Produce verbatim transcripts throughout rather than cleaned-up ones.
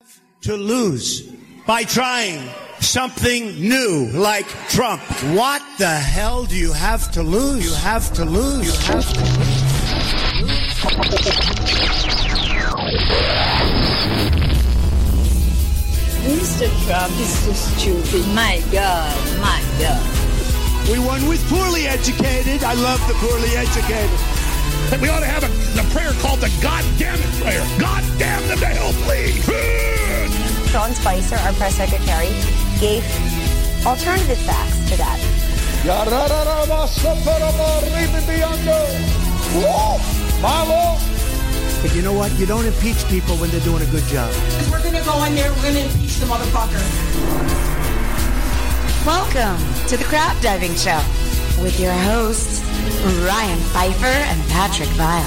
To lose by trying something new like Trump. What the hell do you have to lose? You have to lose. You have to lose. Mister Trump is so stupid. My God, my God. We won with poorly educated. I love the poorly educated. We ought to have a, a prayer called the God damn it prayer. God damn them to hell, please. Sean Spicer, our press secretary, gave alternative facts to that. But you know what? You don't impeach people when they're doing a good job. We're going to go in there, we're going to impeach the motherfucker. Welcome to the Crap Diving Show with your hosts, Ryan Pfeiffer and Patrick Vile.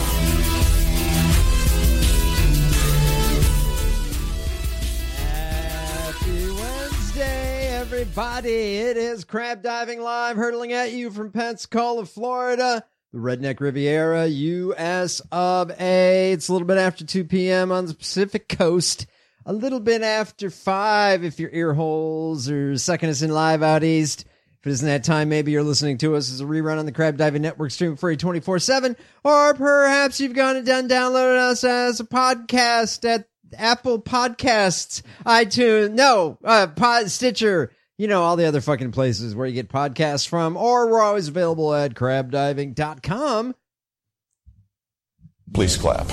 Happy Wednesday, everybody. It is Crab Diving Live, hurtling at you from Pensacola, Florida, the Redneck Riviera, U S of A. It's a little bit after two p.m. on the Pacific Coast. A little bit after five if your ear holes are sucking us in live out east. If it isn't that time, maybe you're listening to us as a rerun on the Crab Diving Network, stream free twenty-four seven, or perhaps you've gone and done downloaded us as a podcast at Apple Podcasts, iTunes, no, uh, Pod, Stitcher, you know, all the other fucking places where you get podcasts from, or we're always available at crab diving dot com. Please clap.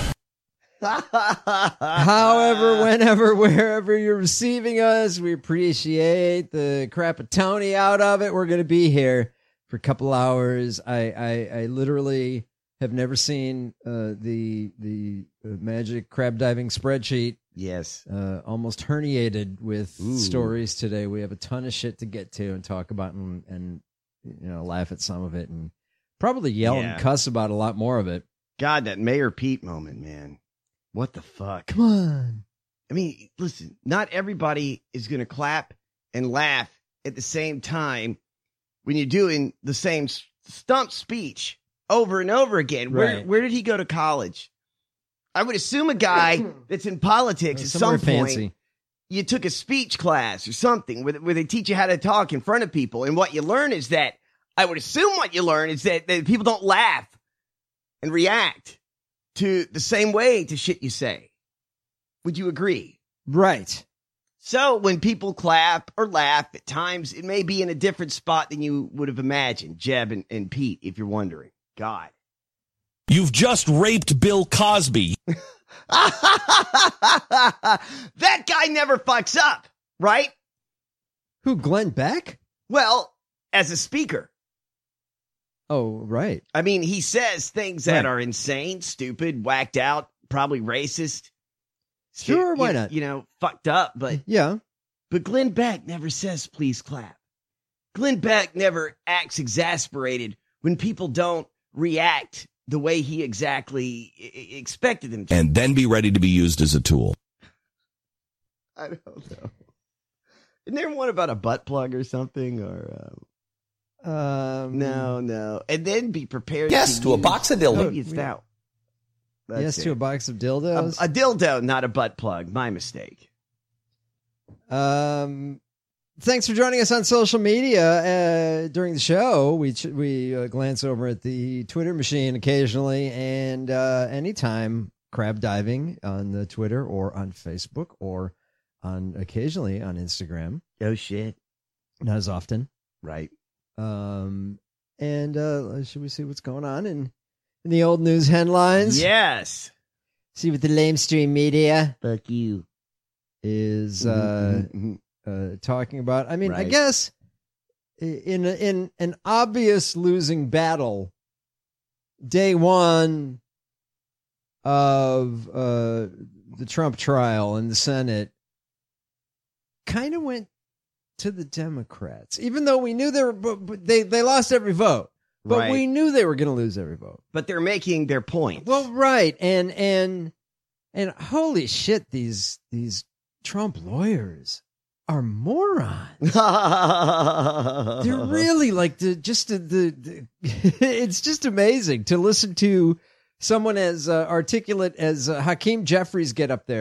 However, whenever, wherever you're receiving us, we appreciate the crapatoni out of it. We're going to be here for a couple hours. I, I, I literally have never seen uh, the the uh, magic crab diving spreadsheet. Yes. Uh, almost herniated with Ooh. stories today. We have a ton of shit to get to and talk about and, and you know, laugh at some of it and probably yell Yeah. and cuss about a lot more of it. God, that Mayor Pete moment, man. What the fuck? Come on. I mean, listen, not everybody is going to clap and laugh at the same time when you're doing the same s- stump speech over and over again. Where, Right. where did he go to college? I would assume a guy that's in politics at Somewhere some point, fancy. you took a speech class or something where, where they teach you how to talk in front of people. And what you learn is that, I would assume what you learn is that, that people don't laugh and react to the same way to shit you say. Would you agree? Right. So when people clap or laugh, at times it may be in a different spot than you would have imagined, Jeb and, and Pete, if you're wondering. God. You've just raped Bill Cosby. That guy never fucks up, right? Who, Glenn Beck? Well, as a speaker. Oh, right. I mean, he says things that Right. are insane, stupid, whacked out, probably racist. Sure, why you, not? You know, fucked up, but Yeah. but Glenn Beck never says please clap. Glenn Beck never acts exasperated when people don't react the way he exactly I- I- expected them to. And then be ready to be used as a tool. I don't know. Isn't there one about a butt plug or something? Or um, Um, no, no. And then be prepared. Yes, to a use- box of dildo. Maybe it's that. That's yes, it. to a box of A, dildos. a dildo, not a butt plug. My mistake. Um, thanks for joining us on social media uh, during the show. We ch- we uh, glance over at the Twitter machine occasionally, and uh, anytime crab diving on the Twitter or on Facebook or on occasionally on Instagram. Oh shit! Not as often, right? Um, and uh, should we see what's going on in in the old news headlines? Yes. See what the lamestream media Fuck you. is uh, Mhm, mhm. uh, talking about. I mean, I Right. guess i- in in an obvious losing battle, day one of uh, the Trump trial in the Senate kind of went to the Democrats, even though we knew they were, but, but they they lost every vote. But Right. we knew they were going to lose every vote. But they're making their point. Well, right, and and and holy shit, these these Trump lawyers are morons. They're really like the just the, the, the it's just amazing to listen to someone as uh, articulate as uh, Hakeem Jeffries get up there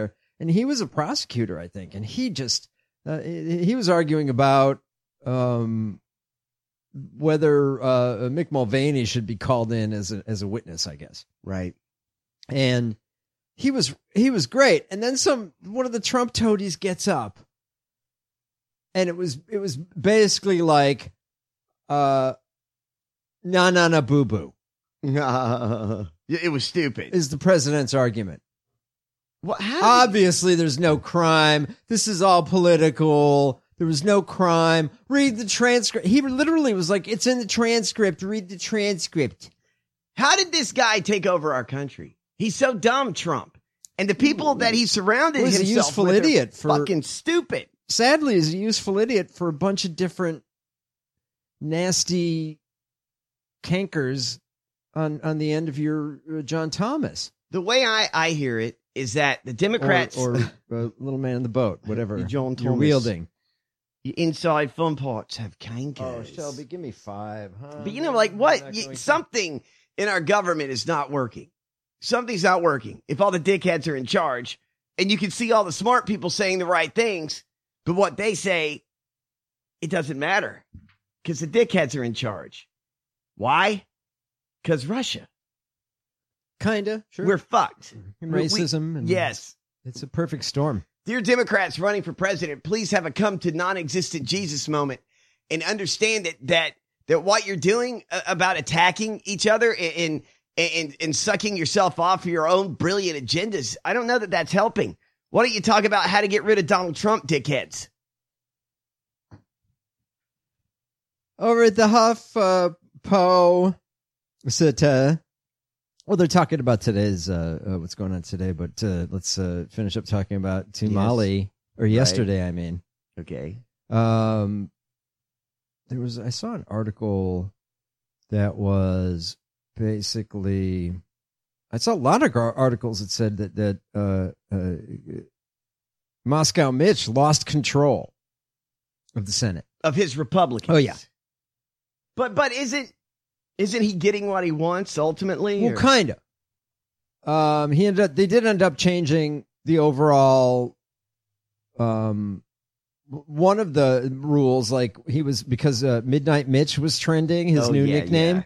and he was a prosecutor, I think, and he just uh, he was arguing about um, whether uh, Mick Mulvaney should be called in as a as a witness, I guess. Right. And he was he was great. And then some one of the Trump toadies gets up, and it was it was basically like, uh, na na na boo boo. It was stupid. Is the president's argument. What? How did Obviously, there's no crime. This is all political. There was no crime. Read the transcript. He literally was like, it's in the transcript. Read the transcript. How did this guy take over our country? He's so dumb, Trump. And the people that he surrounded Well, he's a himself useful with idiot are for- fucking stupid. Sadly, he's a useful idiot for a bunch of different nasty cankers on, on the end of your uh, John Thomas. The way I, I hear it is that the Democrats Or, or uh, little man in the boat, whatever The John you're Thomas. wielding. the inside fun parts have cankers. Oh, Shelby, give me five. Huh? But you know, like I'm what? not You- going to- something in our government is not working. Something's not working. If all the dickheads are in charge, and you can see all the smart people saying the right things, but what they say, it doesn't matter because the dickheads are in charge. Why? Because Russia. Kinda, sure. We're fucked. And We- racism. And Yes. It's a perfect storm. Dear Democrats running for president, please have a come to non-existent Jesus moment and understand that that that what you're doing uh, about attacking each other and, and and sucking yourself off for your own brilliant agendas, I don't know that that's helping. Why don't you talk about how to get rid of Donald Trump, dickheads? Over at the Huff uh, Po, said, uh, well, they're talking about today's uh, uh, what's going on today, but uh, let's uh, finish up talking about Tumali or yesterday. I mean, Okay. um, there was I saw an article that was basically I saw a lot of ar- articles that said that that uh, uh, Moscow Mitch lost control of the Senate. Of his Republicans. Oh, yeah. But but isn't isn't he getting what he wants ultimately? Well, or- kind of. Um, he ended up. They did end up changing the overall. Um, one of the rules, like he was because uh, Midnight Mitch was trending, his Oh, new yeah, nickname.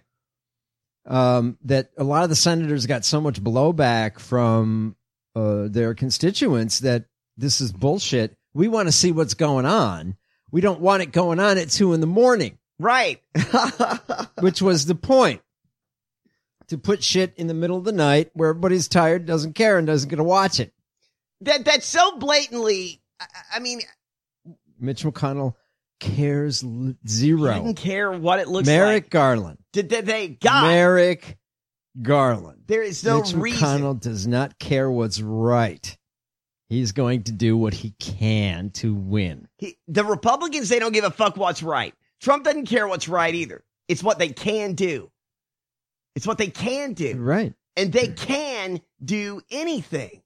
Um, that a lot of the senators got so much blowback from uh, their constituents that this is bullshit. We want to see what's going on. We don't want it going on at two in the morning. Right. Which was the point. To put shit in the middle of the night where everybody's tired, doesn't care, and doesn't get to watch it. that that's so blatantly. I, I mean, Mitch McConnell cares l- zero. I didn't care what it looks Merrick like. Garland. Did, did they? God, Merrick Garland. there is no Mitch reason. McConnell does not care what's right. He's going to do what he can to win. He, the Republicans, they don't give a fuck what's right. Trump doesn't care what's right either. It's what they can do. It's what they can do. Right. And they can do anything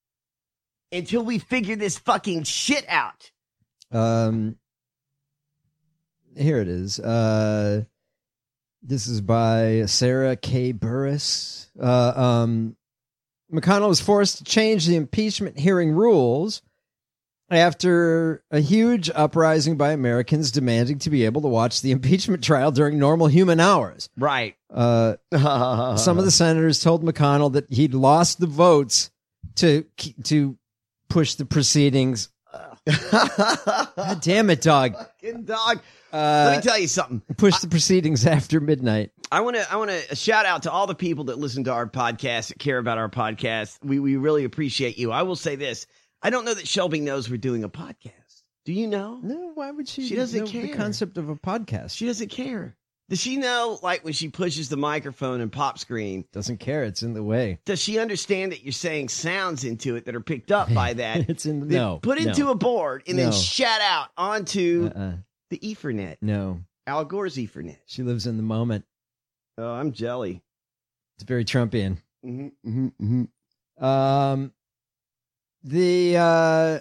until we figure this fucking shit out. Um, here it is. Uh, this is by Sarah K. Burris. Uh, um, McConnell was forced to change the impeachment hearing rules after a huge uprising by Americans demanding to be able to watch the impeachment trial during normal human hours. Right. Uh, some of the senators told McConnell that he'd lost the votes to to push the proceedings. God damn it, dog. Fucking dog. Uh, Let me tell you something. push the proceedings after midnight. I want to I want to shout out to all the people that listen to our podcast, that care about our podcast. We we really appreciate you. I will say this. I don't know that Shelby knows we're doing a podcast. Do you know? No, why would she? She doesn't know care. the concept of a podcast. She doesn't care. Does she know, like, when she pushes the microphone and pop screen, doesn't care. It's in the way. does she understand that you're saying sounds into it that are picked up by that? It's in the Then no. Put into no, a board and then No. shout out onto Uh-uh. the Ethernet. No, Al Gore's Ethernet. she lives in the moment. Oh, I'm jelly. It's very Trumpian. Mm-hmm, mm-hmm, mm-hmm. Um, the uh,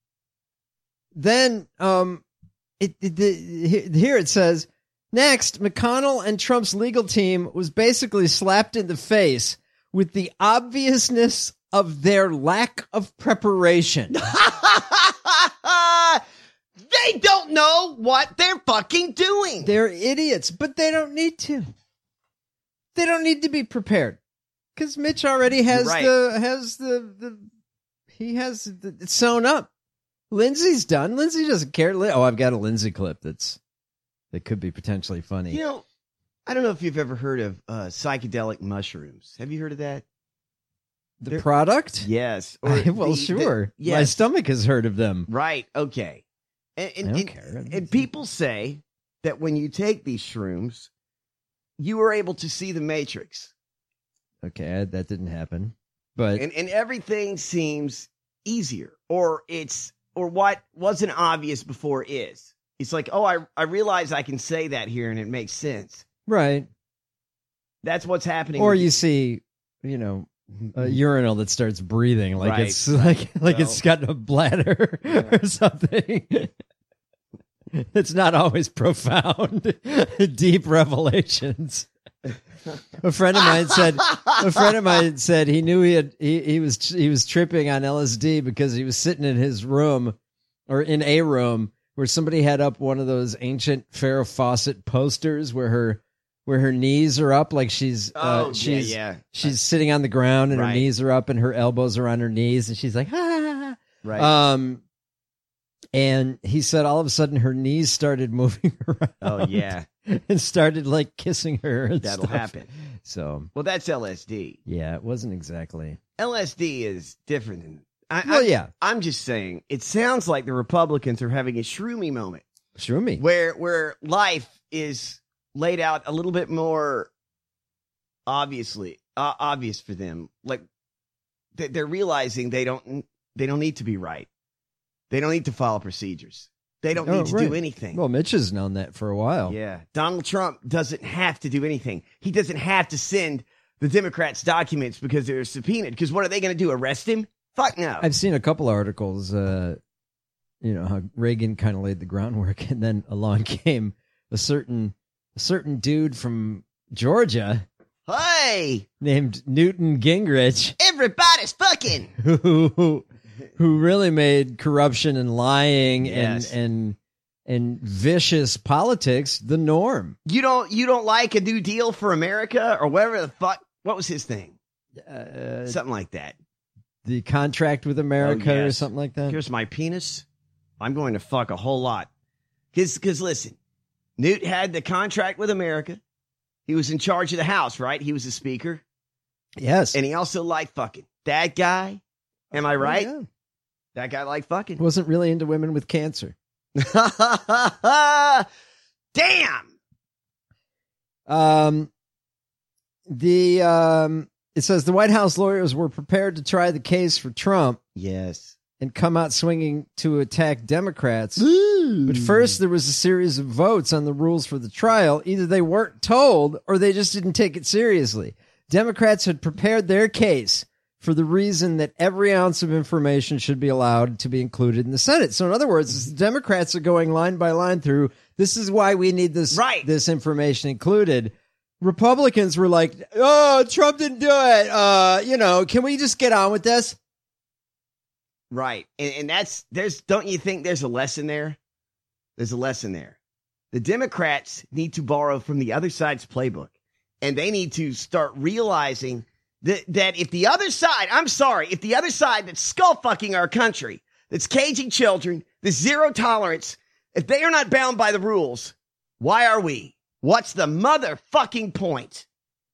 then um, it, it the, here it says next McConnell and Trump's legal team was basically slapped in the face with the obviousness of their lack of preparation. They don't know what they're fucking doing. They're idiots, but they don't need to. They don't need to be prepared because Mitch already has Right. the has the the he has the, it's sewn up. Lindsay's done. Lindsay doesn't care. Lin- Oh, I've got a Lindsay clip that's that could be potentially funny. You know, I don't know if you've ever heard of uh, psychedelic mushrooms. Have you heard of that? the they're- product? Yes. well, the- sure. the- yes. My stomach has heard of them. Right. Okay. And, and, I don't and- care. and people say that when you take these shrooms, you are able to see the Matrix, Okay, that didn't happen. But and and everything seems easier, or it's or what wasn't obvious before is. It's like, oh, I I realize I can say that here, and it makes sense. right. That's what's happening. Or with- you see, you know, a urinal that starts breathing like Right, it's like like Well, it's got a bladder or something. It's not always profound, deep revelations. A friend of mine said. A friend of mine said he knew he had he, he was he was tripping on L S D because he was sitting in his room or in a room where somebody had up one of those ancient Farrah Fawcett posters where her where her knees are up like she's uh, Oh, yeah, she's yeah. she's sitting on the ground and her Right. knees are up and her elbows are on her knees and she's like ah. right. Um, and he said all of a sudden her knees started moving around. oh yeah, and started like kissing her. And that'll stuff. happen. So Well, that's L S D. yeah, it wasn't exactly. L S D is different than. I, Well, I, yeah, I'm just saying. It sounds like the Republicans are having a shroomy moment shroomy. where where life is laid out a little bit more obviously uh, obvious for them. Like they- they're realizing they don't they don't need to be right. They don't need to follow procedures. They don't Oh, need to right. do anything. Well, Mitch has known that for a while. Yeah. Donald Trump doesn't have to do anything. He doesn't have to send the Democrats documents because they're subpoenaed. Because what are they going to do? Arrest him? Fuck no. I've seen a couple articles. Uh, you know how Reagan kind of laid the groundwork, and then along came a certain a certain dude from Georgia Hey, named Newton Gingrich, everybody's fucking. who who really made corruption and lying Yes. and and and vicious politics the norm. You don't you don't like a New Deal for America or whatever the fuck? What was his thing? Uh, Something like that. the contract with America Oh, or yes. something like that. Here's my penis. I'm going to fuck a whole lot. Because listen, Newt had the contract with America. He was in charge of the House, right? He was the speaker. Yes. And he also liked fucking. That guy, am I right? Oh, yeah. That guy liked fucking. Wasn't really into women with cancer. Damn. Um, the um, it says the White House lawyers were prepared to try the case for Trump Yes. and come out swinging to attack Democrats. But first, there was a series of votes on the rules for the trial. Either they weren't told or they just didn't take it seriously. Democrats had prepared their case for the reason that every ounce of information should be allowed to be included in the Senate. So in other words, the Democrats are going line by line through, this is why we need this, Right. this information included. Republicans were like, oh, Trump didn't do it. Uh, you know, can we just get on with this? Right. And, and that's, there's, don't you think there's a lesson there? There's a lesson there. The Democrats need to borrow from the other side's playbook. And they need to start realizing that, that if the other side, I'm sorry, if the other side that's skull fucking our country, that's caging children, that's zero tolerance, if they are not bound by the rules, why are we? What's the motherfucking point?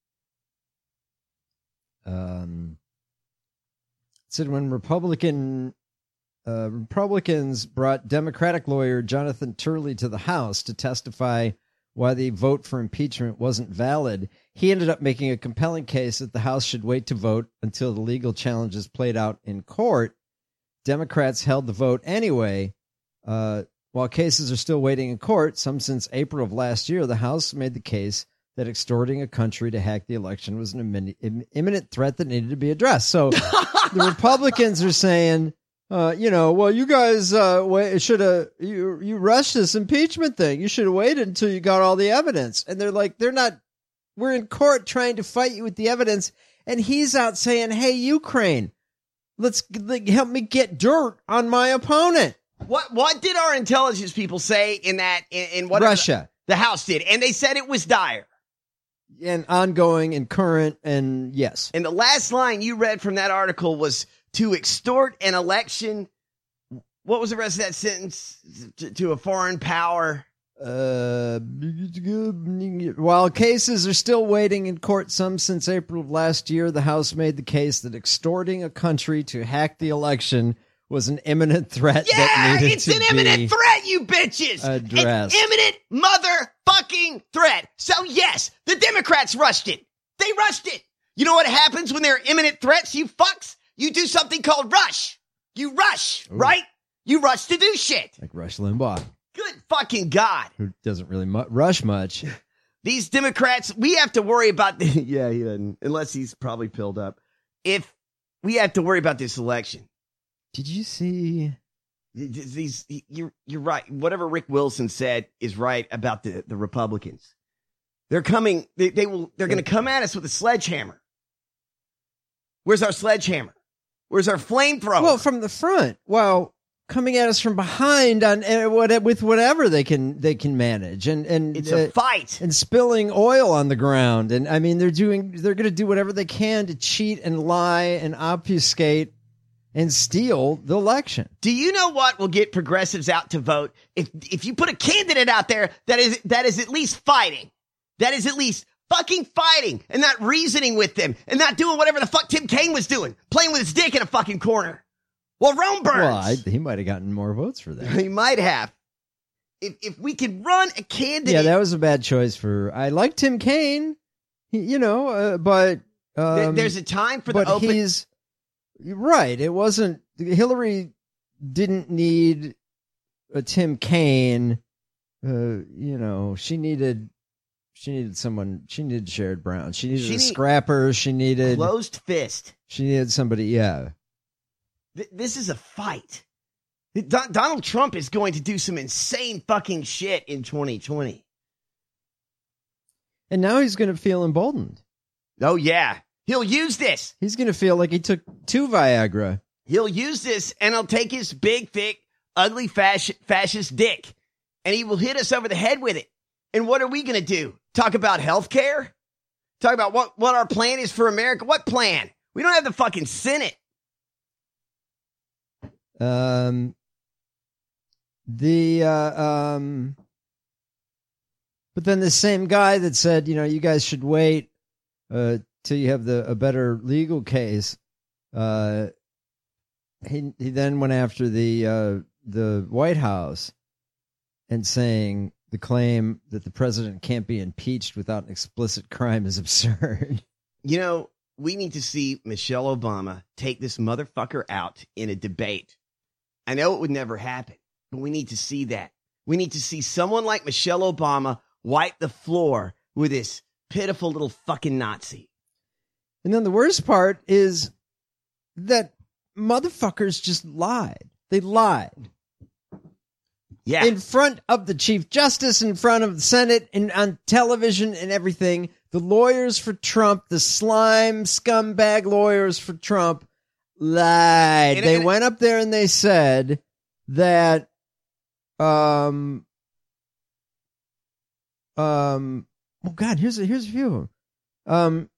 Um, it said when Republican uh, Republicans brought Democratic lawyer Jonathan Turley to the House to testify why the vote for impeachment wasn't valid, he ended up making a compelling case that the House should wait to vote until the legal challenges played out in court. Democrats held the vote anyway. Uh, while cases are still waiting in court, some since April of last year, the House made the case that extorting a country to hack the election was an immin- im- imminent threat that needed to be addressed. So the Republicans are saying, uh, you know, well, you guys uh, wait, should have, you, you rushed this impeachment thing. You should have waited until you got all the evidence. And they're like, they're not, we're in court trying to fight you with the evidence. And he's out saying, hey, Ukraine, Let's like, help me get dirt on my opponent. What what did our intelligence people say in that in, in what Russia. The, the House did? And they said it was dire. And ongoing and current and yes. And the last line you read from that article was to extort an election. What was the rest of that sentence? To, to a foreign power. Uh, while cases are still waiting in court, some since April of last year, the House made the case that extorting a country to hack the election was an imminent threat. Yeah, that needed it's to an imminent be threat, you bitches. addressed. An imminent motherfucking threat. So yes, the Democrats rushed it. They rushed it. You know what happens when there are imminent threats, you fucks? You do something called rush. You rush, Ooh. right? You rush to do shit. Like Rush Limbaugh, Good fucking God. who doesn't really mu- rush much. These Democrats, we have to worry about the, yeah, he doesn't, unless he's probably pilled up. If we have to worry about this election. Did you see? These, you're, you're right. Whatever Rick Wilson said is right about the, the Republicans. They're coming, they, they will, they're going to come at us with a sledgehammer. Where's our sledgehammer? Where's our flamethrower? Well, from the front. Well, coming at us from behind on uh, what, with whatever they can they can manage, and and it's a uh, fight, and spilling oil on the ground, and I mean they're doing they're going to do whatever they can to cheat and lie and obfuscate and steal the election. Do you know what will get progressives out to vote? If if you put a candidate out there that is that is at least fighting, that is at least fucking fighting, and not reasoning with them, and not doing whatever the fuck Tim Kaine was doing, playing with his dick in a fucking corner. Well, Rome Burns. Well, I, he might have gotten more votes for that. He might have. If if we could run a candidate. Yeah, that was a bad choice for. I like Tim Kaine, he, you know, uh, but um, there, there's a time for the but open. he's right. It wasn't Hillary didn't need a Tim Kaine. Uh, you know, she needed she needed someone. She needed Sherrod Brown. She needed She a need- scrapper. She needed Closed fist. She needed somebody. Yeah. Th- This is a fight. Don- Donald Trump is going to do some insane fucking shit in twenty twenty. And now he's going to feel emboldened. Oh, yeah. He'll use this. He's going to feel like he took two Viagra. He'll use this, and he'll take his big, thick, ugly fasc- fascist dick, and he will hit us over the head with it. And what are we going to do? Talk about health care? Talk about what, what our plan is for America? What plan? We don't have the fucking Senate. Um, the, uh, um, but then the same guy that said, you know, you guys should wait, uh, till you have the, a better legal case. Uh, he, he then went after the, uh, the White House and saying the claim that the president can't be impeached without an explicit crime is absurd. You know, we need to see Michelle Obama take this motherfucker out in a debate. I know it would never happen, but we need to see that. We need to see someone like Michelle Obama wipe the floor with this pitiful little fucking Nazi. And then the worst part is that motherfuckers just lied. They lied. Yeah. In front of the Chief Justice, in front of the Senate, and on television and everything. The lawyers for Trump, the slime scumbag lawyers for Trump, lied. And- they and- went up there and they said that um um oh god, here's a here's a few of them. Um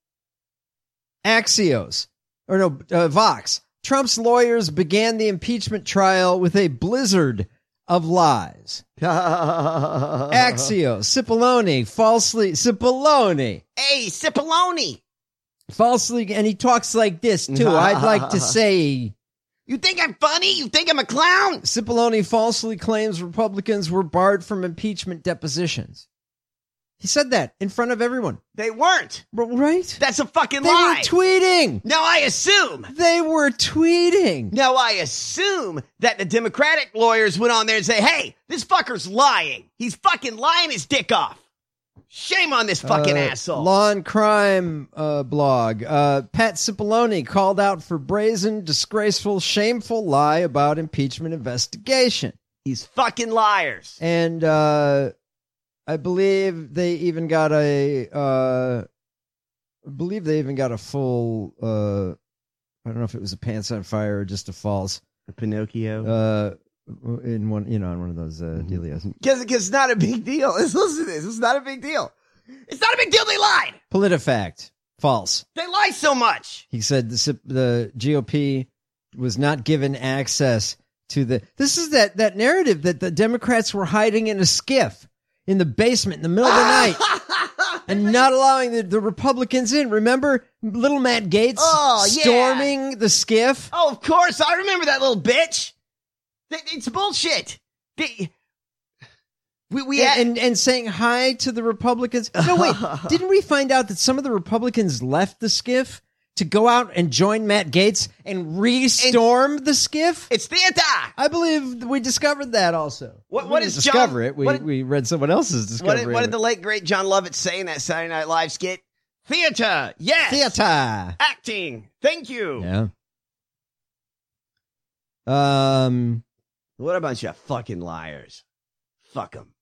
Axios or no uh, Vox. Trump's lawyers began the impeachment trial with a blizzard of lies. Axios, Cipollone, falsely Cipollone. Hey, Cipollone. Falsely, and he talks like this too. I'd like to say You think I'm funny? You think I'm a clown? Cipollone falsely claims Republicans were barred from impeachment depositions. He said that in front of everyone. They weren't. Right? That's a fucking They lie. were tweeting. Now I assume. They were tweeting. Now I assume that the Democratic lawyers went on there and say, hey, this fucker's lying. He's fucking lying his dick off. Shame on this fucking Uh, asshole. Law and Crime uh, blog. Uh, Pat Cipollone called out for brazen, disgraceful, shameful lie about impeachment investigation. He's fucking liars. And uh, I believe they even got a. Uh, I believe they even got a full uh, I don't know if it was a pants on fire or just a false. A Pinocchio. Uh, in one, you know, in one of those uh, dealios. Because it's not a big deal. Listen to this. It's not a big deal. It's not a big deal. They lied. PolitiFact, false. They lie so much. He said the the G O P was not given access to the. This is that that narrative that the Democrats were hiding in a skiff in the basement in the middle of the night and not allowing the, the Republicans in. Remember little Matt Gaetz Oh, yeah. storming the skiff? Oh, of course. I remember that little bitch. It's bullshit. They, we, we and, had, and and saying hi to the Republicans. No, wait. Didn't we find out that some of the Republicans left the skiff to go out and join Matt Gaetz and re-storm the skiff? It's theater. I believe we discovered that also. What- We what didn't is discover John- it? We what did- we read someone else's What discovery. did, what did of the it. late, great John Lovett say in that Saturday Night Live skit? Theater. Yes. Theater? Acting. Thank you. Yeah. Um. What a bunch of fucking liars. Fuck them.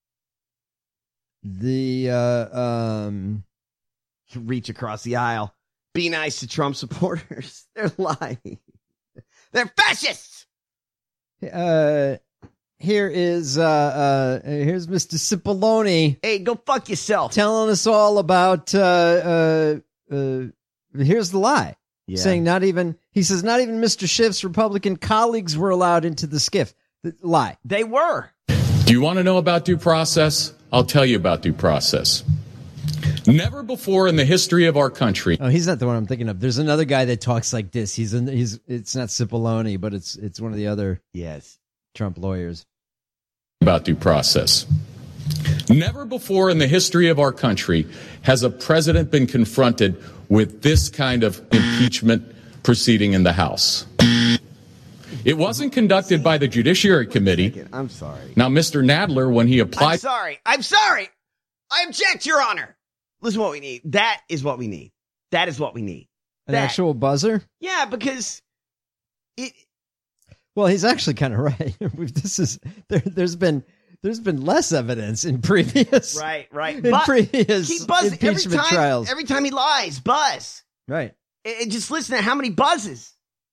The uh um. Reach across the aisle. Be nice to Trump supporters. They're lying. They're fascists. Uh. Here is uh uh here's Mister Cipollone. Hey, go fuck yourself. Telling us all about uh uh uh here's the lie. Yeah. Saying not even he says not even Mister Schiff's Republican colleagues were allowed into the skiff. The lie. They were. Do you want to know about due process? I'll tell you about due process. Never before in the history of our country. Oh, he's not the one I'm thinking of. There's another guy that talks like this. He's in he's it's not Cipollone, but it's it's one of the other Yes. Trump lawyers. About due process. Never before in the history of our country has a president been confronted with this kind of impeachment proceeding in the House. It wasn't conducted by the Judiciary Committee. I'm sorry. Now, Mister Nadler, when he I'm applied, sorry. I'm sorry. I object, Your Honor. Listen, what we need. That is what we need. That is what we need. An That- actual buzzer? Yeah, because it. Well, he's actually kind of right. We've, this is there. There's been there's been less evidence in previous Right, right. in But previous he buzzes every impeachment time. trials. Every time he lies, buzz. Right. And and just listen to how many buzzes.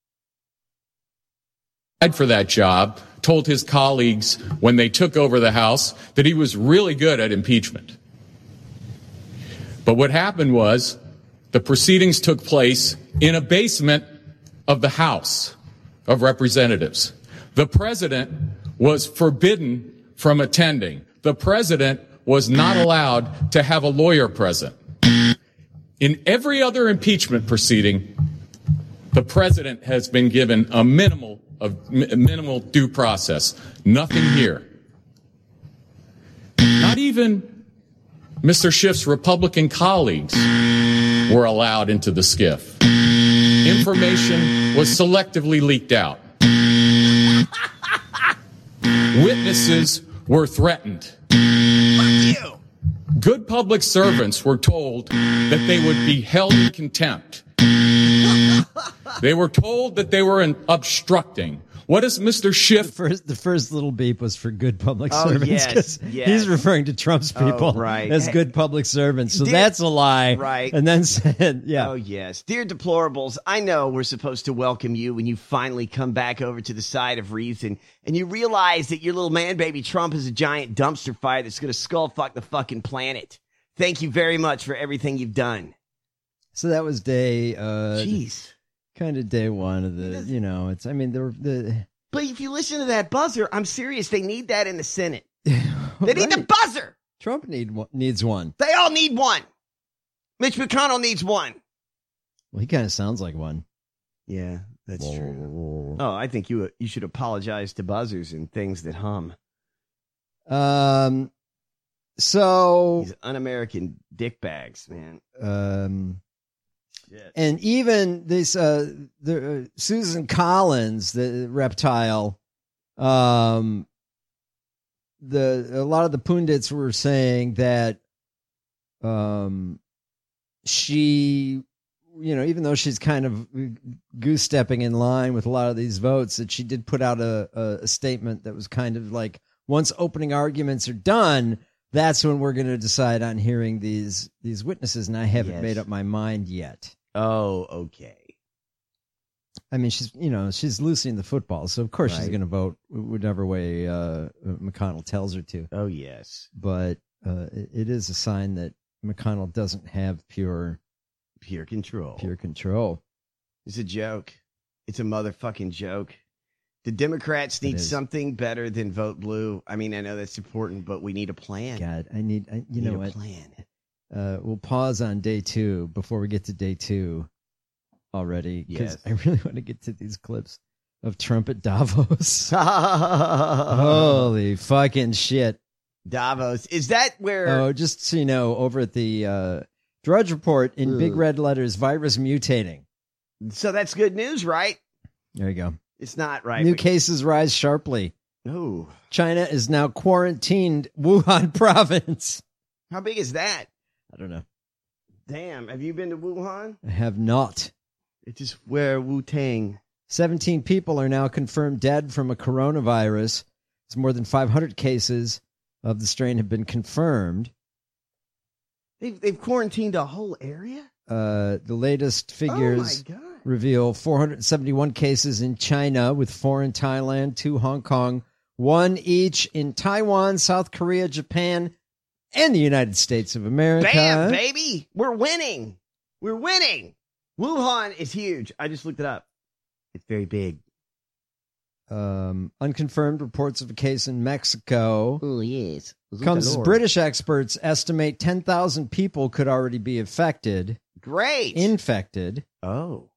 for that job told his colleagues when they took over the House that he was really good at impeachment. But what happened was the proceedings took place in a basement of the House of Representatives. The president was forbidden from attending. The president was not allowed to have a lawyer present. In every other impeachment proceeding, the president has been given a minimal of minimal due process. Nothing here. Not even Mister Schiff's Republican colleagues were allowed into the skiff. Information was selectively leaked out. Witnesses were threatened. Fuck you. Good public servants were told that they would be held in contempt. They were told that they were in obstructing. What is Mister Schiff? The first, the first little beep was for good public Oh, servants. yes, 'Cause yes. He's referring to Trump's people Oh, right. as Hey, good public servants. So dear- that's a lie. Right. And then said, yeah. Oh, yes. Dear deplorables, I know we're supposed to welcome you when you finally come back over to the side of reason and you realize that your little man baby Trump is a giant dumpster fire that's going to skull fuck the fucking planet. Thank you very much for everything you've done. So that was day, uh, Jeez. kind of day one of the, you know, it's, I mean, the, the, But if you listen to that buzzer, I'm serious. They need that in the Senate. They need the Right. buzzer. Trump need one- needs one. They all need one. Mitch McConnell needs one. Well, he kind of sounds like one. Yeah, that's true. Oh, I think you you should apologize to buzzers and things that hum. Um, so, These un-American dickbags, man. um, Shit. and even this, uh, the uh, Susan Collins, the reptile, um, the a lot of the pundits were saying that, um, she, you know, even though she's kind of goose stepping in line with a lot of these votes, that she did put out a, a, a statement that was kind of like, once opening arguments are done, that's when we're going to decide on hearing these these witnesses, and I haven't Yes. made up my mind yet. Oh, okay. I mean, she's you know she's loosening the football, so of course she's Right. going to vote whatever way uh, McConnell tells her to. Oh, yes. But uh, it, it is a sign that McConnell doesn't have pure Pure control. pure control. It's a joke. It's a motherfucking joke. The Democrats need is. something better than vote blue. I mean, I know that's important, but we need a plan. God, I need I, you We know need a what? plan. Uh, we'll pause on day two before we get to day two already because Yes. I really want to get to these clips of Trump at Davos. Holy fucking shit. Davos. Is that where... Oh, just so you know, over at the uh, Drudge Report in big Ugh. red letters, virus mutating. So that's good news, right? There you go. It's not right. New but- cases rise sharply. Oh, China is now quarantined Wuhan province. how big is that? I don't know. Damn. Have you been to Wuhan? I have not. It's just where Wu-Tang. seventeen people are now confirmed dead from a coronavirus. It's more than five hundred cases of the strain have been confirmed. They've, they've quarantined a whole area? Uh, the latest figures Oh, my God. reveal four hundred seventy-one cases in China, with four in Thailand, two Hong Kong, one each in Taiwan, South Korea, Japan, and the United States of America. Bam, baby. We're winning. We're winning. Wuhan is huge. I just looked it up. It's very big. Um, unconfirmed reports of a case in Mexico. Oh, yes. Comes as British experts estimate ten thousand people could already be affected, Great. infected. oh.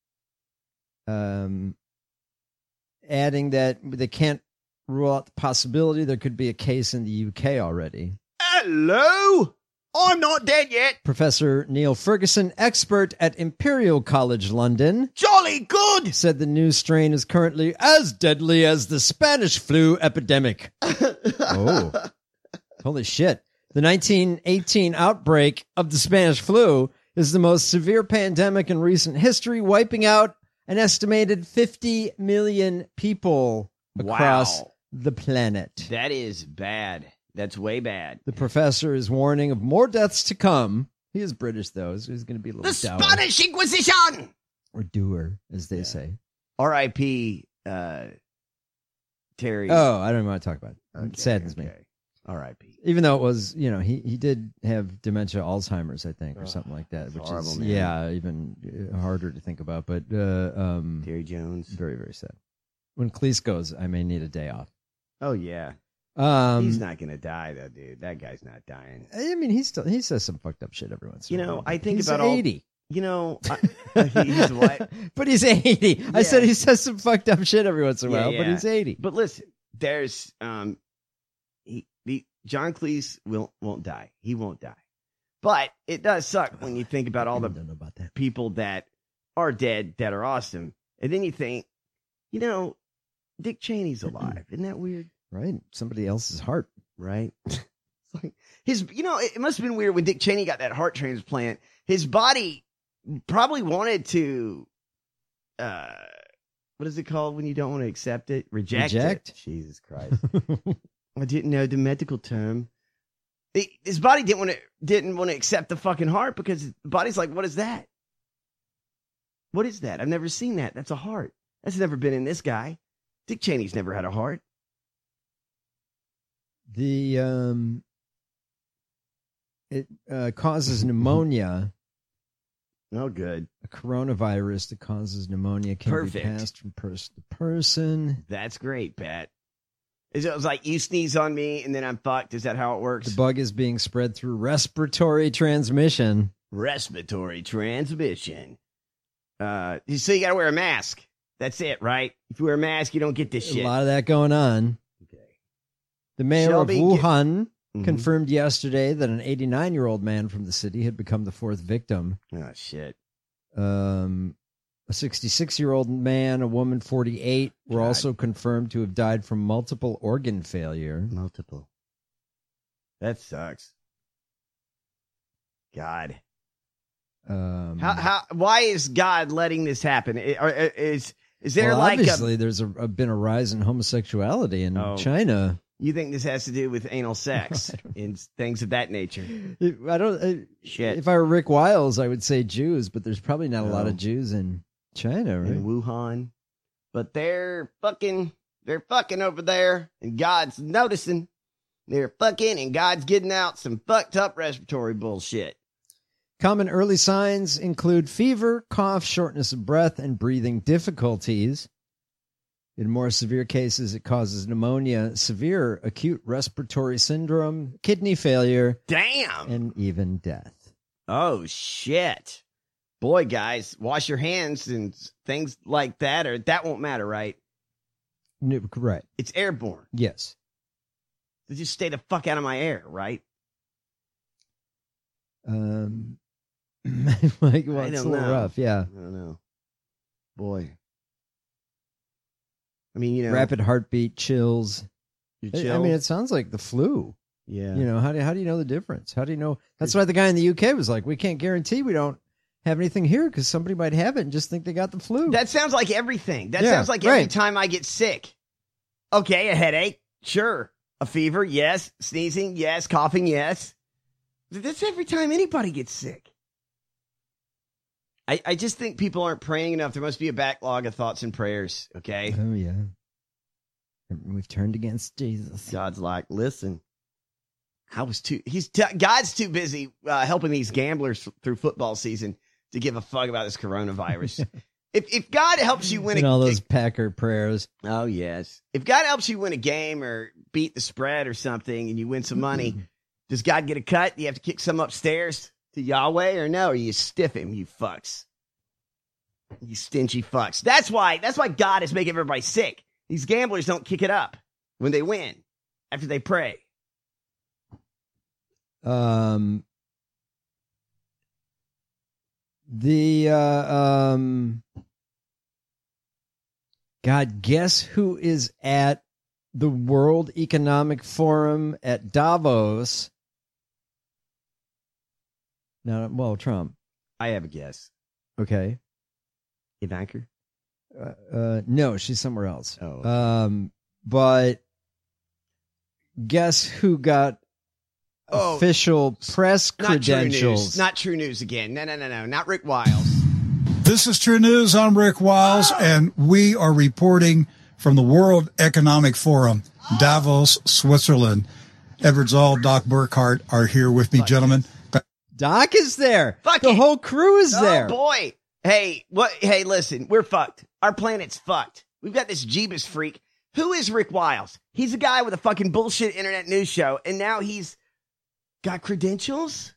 Um, adding that they can't rule out the possibility there could be a case in the U K already. Hello? I'm not dead yet. Professor Neil Ferguson, expert at Imperial College London, Jolly good. said the new strain is currently as deadly as the Spanish flu epidemic. Oh, holy shit. The nineteen eighteen outbreak of the Spanish flu is the most severe pandemic in recent history, wiping out an estimated fifty million people across Wow. the planet. That is bad. That's way bad. The professor is warning of more deaths to come. He is British, though, so he's going to be a little The dour. Spanish Inquisition. Or doer, as they say. R I P Uh, Terry. Oh, I don't even want to talk about it. Okay, It saddens me. okay. R I P Even though it was, you know, he, he did have dementia, Alzheimer's, I think, or Ugh, something like that, that's which horrible, is, man. yeah, even uh, harder to think about. But uh, um, Terry Jones. very, very sad. When Cleese goes, I may need a day off. Oh, yeah. Um, He's not going to die, though, dude. That guy's not dying. I mean, he still he says some fucked up shit every once in You a while. know, I think he's about all- eighty. You know, I, he's what? But he's eighty. I Yeah. said he says some fucked up shit every once in a Yeah, while, but yeah. he's eighty. But listen, there's um, he, the John Cleese will won't die. He won't die. But it does suck when you think about all I the don't know about that. people that are dead that are awesome, and then you think, you know, Dick Cheney's alive. Isn't that weird? Right? Somebody else's heart. Right? It's like his, you know, it must have been weird when Dick Cheney got that heart transplant. His body probably wanted to, uh, what is it called when you don't want to accept it? Reject, Reject? it. Jesus Christ. I didn't know the medical term. It, his body didn't want to, didn't want to accept the fucking heart because the body's like, what is that? What is that? I've never seen that. That's a heart. That's never been in this guy. Dick Cheney's never had a heart. The um, it uh, causes pneumonia. Oh, good. A coronavirus that causes pneumonia can Perfect. be passed from person to person. That's great, Pat. Is it was like you sneeze on me and then I'm fucked? Is that how it works? The bug is being spread through respiratory transmission. Respiratory transmission. Uh, so you got to wear a mask. That's it, right? If you wear a mask, you don't get this A shit. lot of that going on. Okay. The mayor Shelby, of get- Wuhan Mhm. confirmed yesterday that an eighty-nine-year-old man from the city had become the fourth victim. Oh shit. Um, a sixty-six-year-old man, a woman forty-eight, were God. also confirmed to have died from multiple organ failure. Multiple. That sucks. God. Um, How how why is God letting this happen? I- are- Is is there well, like a, obviously there's a, a been a rise in homosexuality in Oh. China. you think this has to do with anal sex and things of that nature? I don't. I, Shit. If I were Rick Wiles, I would say Jews, but there's probably not a lot No. of Jews in China, right? in Wuhan. But they're fucking, they're fucking over there, and God's noticing. They're fucking, and God's getting out some fucked up respiratory bullshit. Common early signs include fever, cough, shortness of breath, and breathing difficulties. In more severe cases, it causes pneumonia, severe acute respiratory syndrome, kidney failure, Damn. and even death. Oh, shit. Boy, guys, wash your hands and things like that, or that won't matter, right? No, right. It's airborne. Yes. So just stay the fuck out of my air, right? Um, like, well, I it's a don't little know. rough, yeah. I don't know. Boy. I mean, you know. Rapid heartbeat, chills. You I- I chill. mean, it sounds like the flu. yeah. You know, how do, how do you know the difference? How do you know? That's why the guy in the U K was like, we can't guarantee we don't have anything here because somebody might have it and just think they got the flu. That sounds like everything. That Yeah, sounds like every right. time I get sick. Okay, a headache. Sure. A fever. Yes. Sneezing. Yes. Coughing. Yes. That's every time anybody gets sick. I, I just think people aren't praying enough. There must be a backlog of thoughts and prayers. Okay. Oh, yeah. We've turned against Jesus. God's like, listen, I was too, he's, t- God's too busy uh, helping these gamblers f- through football season to give a fuck about this coronavirus. if, if God helps you win And a, all those Packer prayers. oh yes. If God helps you win a game or beat the spread or something and you win some money, does God get a cut? Do you have to kick some upstairs to Yahweh or no? Or you stiff him, you fucks. You stingy fucks. That's why, that's why God is making everybody sick. These gamblers don't kick it up when they win after they pray. Um, the, uh, um, God, guess who is at the World Economic Forum at Davos? No, well, Trump. I have a guess. Okay. Ivanka? Uh, uh, no, she's somewhere else. Oh, okay. Um, but guess who got Oh, official press Not true credentials? news. Not true news again. No, no, no, no. Not Rick Wiles. This is True News. I'm Rick Wiles, and we are reporting from the World Economic Forum, Davos, Switzerland. Edward Zoll, Doc Burkhart are here with me, gentlemen. Doc is there. Fuck the it. whole crew is Oh, there. boy. Hey, what? Hey, listen. We're fucked. Our planet's fucked. We've got this Jeebus freak. Who is Rick Wiles? He's a guy with a fucking bullshit internet news show, and now he's got credentials?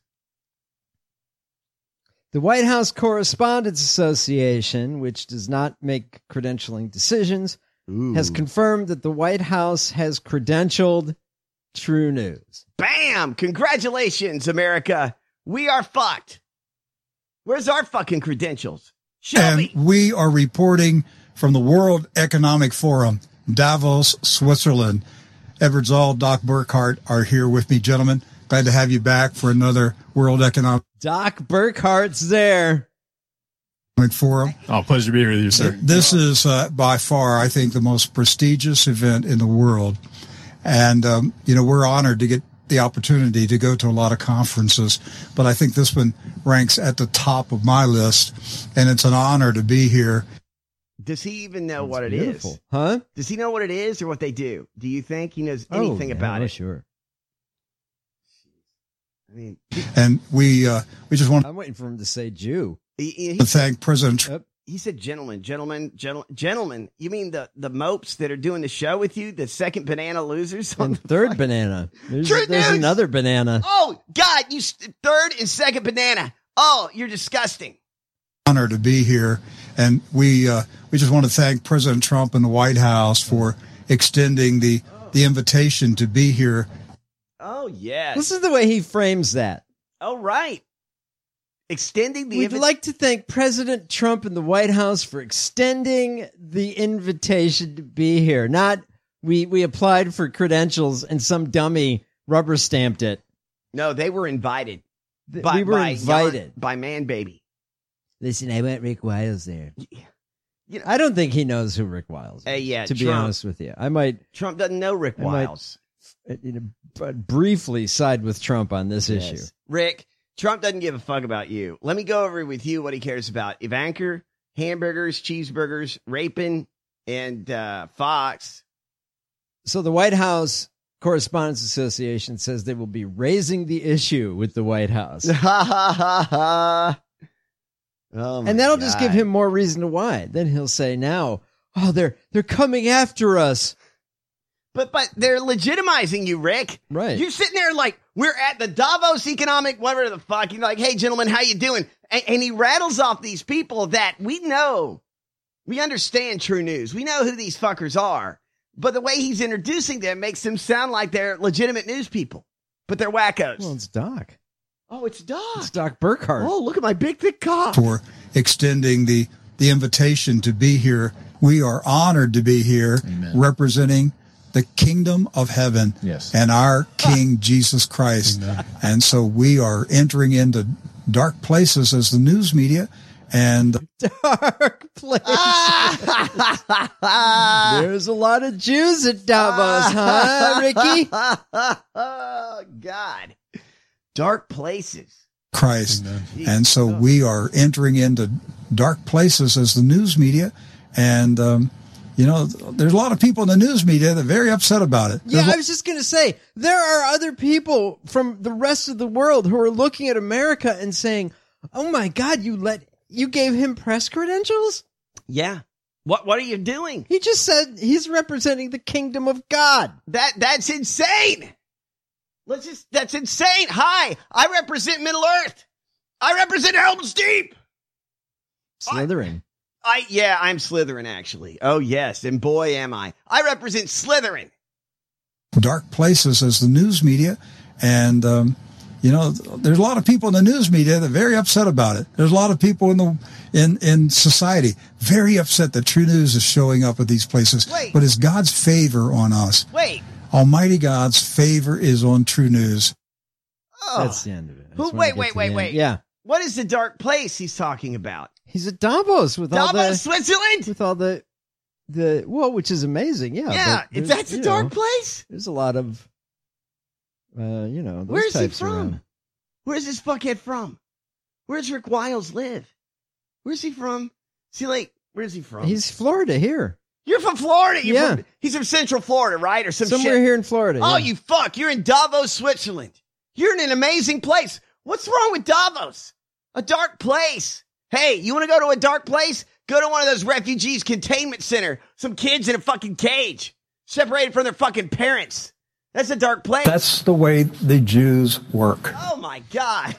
The White House Correspondents Association, which does not make credentialing decisions, Ooh. has confirmed that the White House has credentialed True News. Bam! Congratulations, America. We are fucked. Where's our fucking credentials? Show And me. we are reporting from the World Economic Forum, Davos, Switzerland. Edward Zoll, Doc Burkhart are here with me, gentlemen. Glad to have you back for another World Economic Doc Burkhart's there. Forum. Oh, pleasure to be here with you, sir. This is uh, by far, I think, the most prestigious event in the world. And, um, you know, we're honored to get the opportunity to go to a lot of conferences, but I think this one ranks at the top of my list, and it's an honor to be here. Does he even know That's what it beautiful. is? Huh? Does he know what it is or what they do? Do you think he knows Oh, anything yeah, about oh, it? Sure. I mean, And we uh, we just want I'm waiting for him to say Jew. he, he, to thank President Trump. Yep. he said, gentlemen, gentlemen, gentle, gentlemen. You mean the, the mopes that are doing the show with you, the second banana losers? on And the third fucking- banana. There's, True there's News! another banana. Oh, God, you st- third and second banana. Oh, you're disgusting. Honor to be here, and we uh, we just want to thank President Trump and the White House for extending the the invitation to be here. Oh, yes. This is the way he frames that. Oh, right. Extending the We'd invi- like to thank President Trump and the White House for extending the invitation to be here. Not we we applied for credentials and some dummy rubber stamped it. No, they were invited. Th- By, we were by invited. Jan- by Man Baby. Listen, I want Rick Wiles there. You know, I don't think he knows who Rick Wiles is. Uh, yeah, to be Trump. honest with you, I might, Trump doesn't know Rick I might- Wiles. uh, you know, b- briefly side with Trump on this Yes. issue. Rick, Trump doesn't give a fuck about you. Let me go over with you what he cares about. Ivanka, hamburgers, cheeseburgers, raping, and uh, Fox. So the White House Correspondents Association says they will be raising the issue with the White House. Ha ha ha ha. Oh my and that'll God. just give him more reason to why. Then he'll say now, oh, they're they're coming after us. But but they're legitimizing you, Rick. Right. You're sitting there like, we're at the Davos Economic, whatever the fuck. You're like, hey, gentlemen, how you doing? And, and he rattles off these people that we know. We understand True News. We know who these fuckers are. But the way he's introducing them makes them sound like they're legitimate news people. But they're wackos. Well, it's Doc. Oh, it's Doc. It's Doc Burkhart. Oh, look at my big, thick cock. For extending the, the invitation to be here. We are honored to be here. Amen. Representing the kingdom of heaven. Yes. And our King Jesus Christ. Amen. And so we are entering into dark places as the news media. And Dark places. There's a lot of Jews at Davos, huh, Ricky? Oh, God. Dark places. Christ. Amen. And so we are entering into dark places as the news media. And, um, you know, there's a lot of people in the news media that are very upset about it. Yeah, There's I was just going to say, there are other people from the rest of the world who are looking at America and saying, oh, my God, you let you gave him press credentials? Yeah. What What are you doing? He just said he's representing the kingdom of God. That That's insane. Let's just, that's insane. Hi, I represent Middle Earth. I represent Helm's Deep. Slytherin. I, I yeah, I'm Slytherin, actually. Oh, yes. And boy, am I. I represent Slytherin. dark places as the news media. And, um, you know, there's a lot of people in the news media that are very upset about it. There's a lot of people in the in, in society very upset that True News is showing up at these places. Wait. But it's God's favor on us. Wait. Almighty God's favor is on True News. Oh. That's the end of it. I Who? just wanna Wait, get wait, to the wait, end. wait. Yeah. What is the dark place he's talking about? He's at Davos with all the Davos, Switzerland? with all the the well, which is amazing. Yeah. Yeah, but if there's, that's a you dark know, place. There's a lot of uh, you know, those Where's he types from? around. Where's this fuckhead from? Where's Rick Wiles live? Where's he from? See, like, where's he from? He's Florida here. You're from Florida. You're Yeah. From, he's from Central Florida, right? Or some Somewhere shit. here in Florida. Oh, yeah. you fuck. You're in Davos, Switzerland. You're in an amazing place. What's wrong with Davos? A dark place. Hey, you want to go to a dark place? Go to one of those refugees containment center. Some kids in a fucking cage, separated from their fucking parents. That's a dark place. That's the way the Jews work. Oh my God.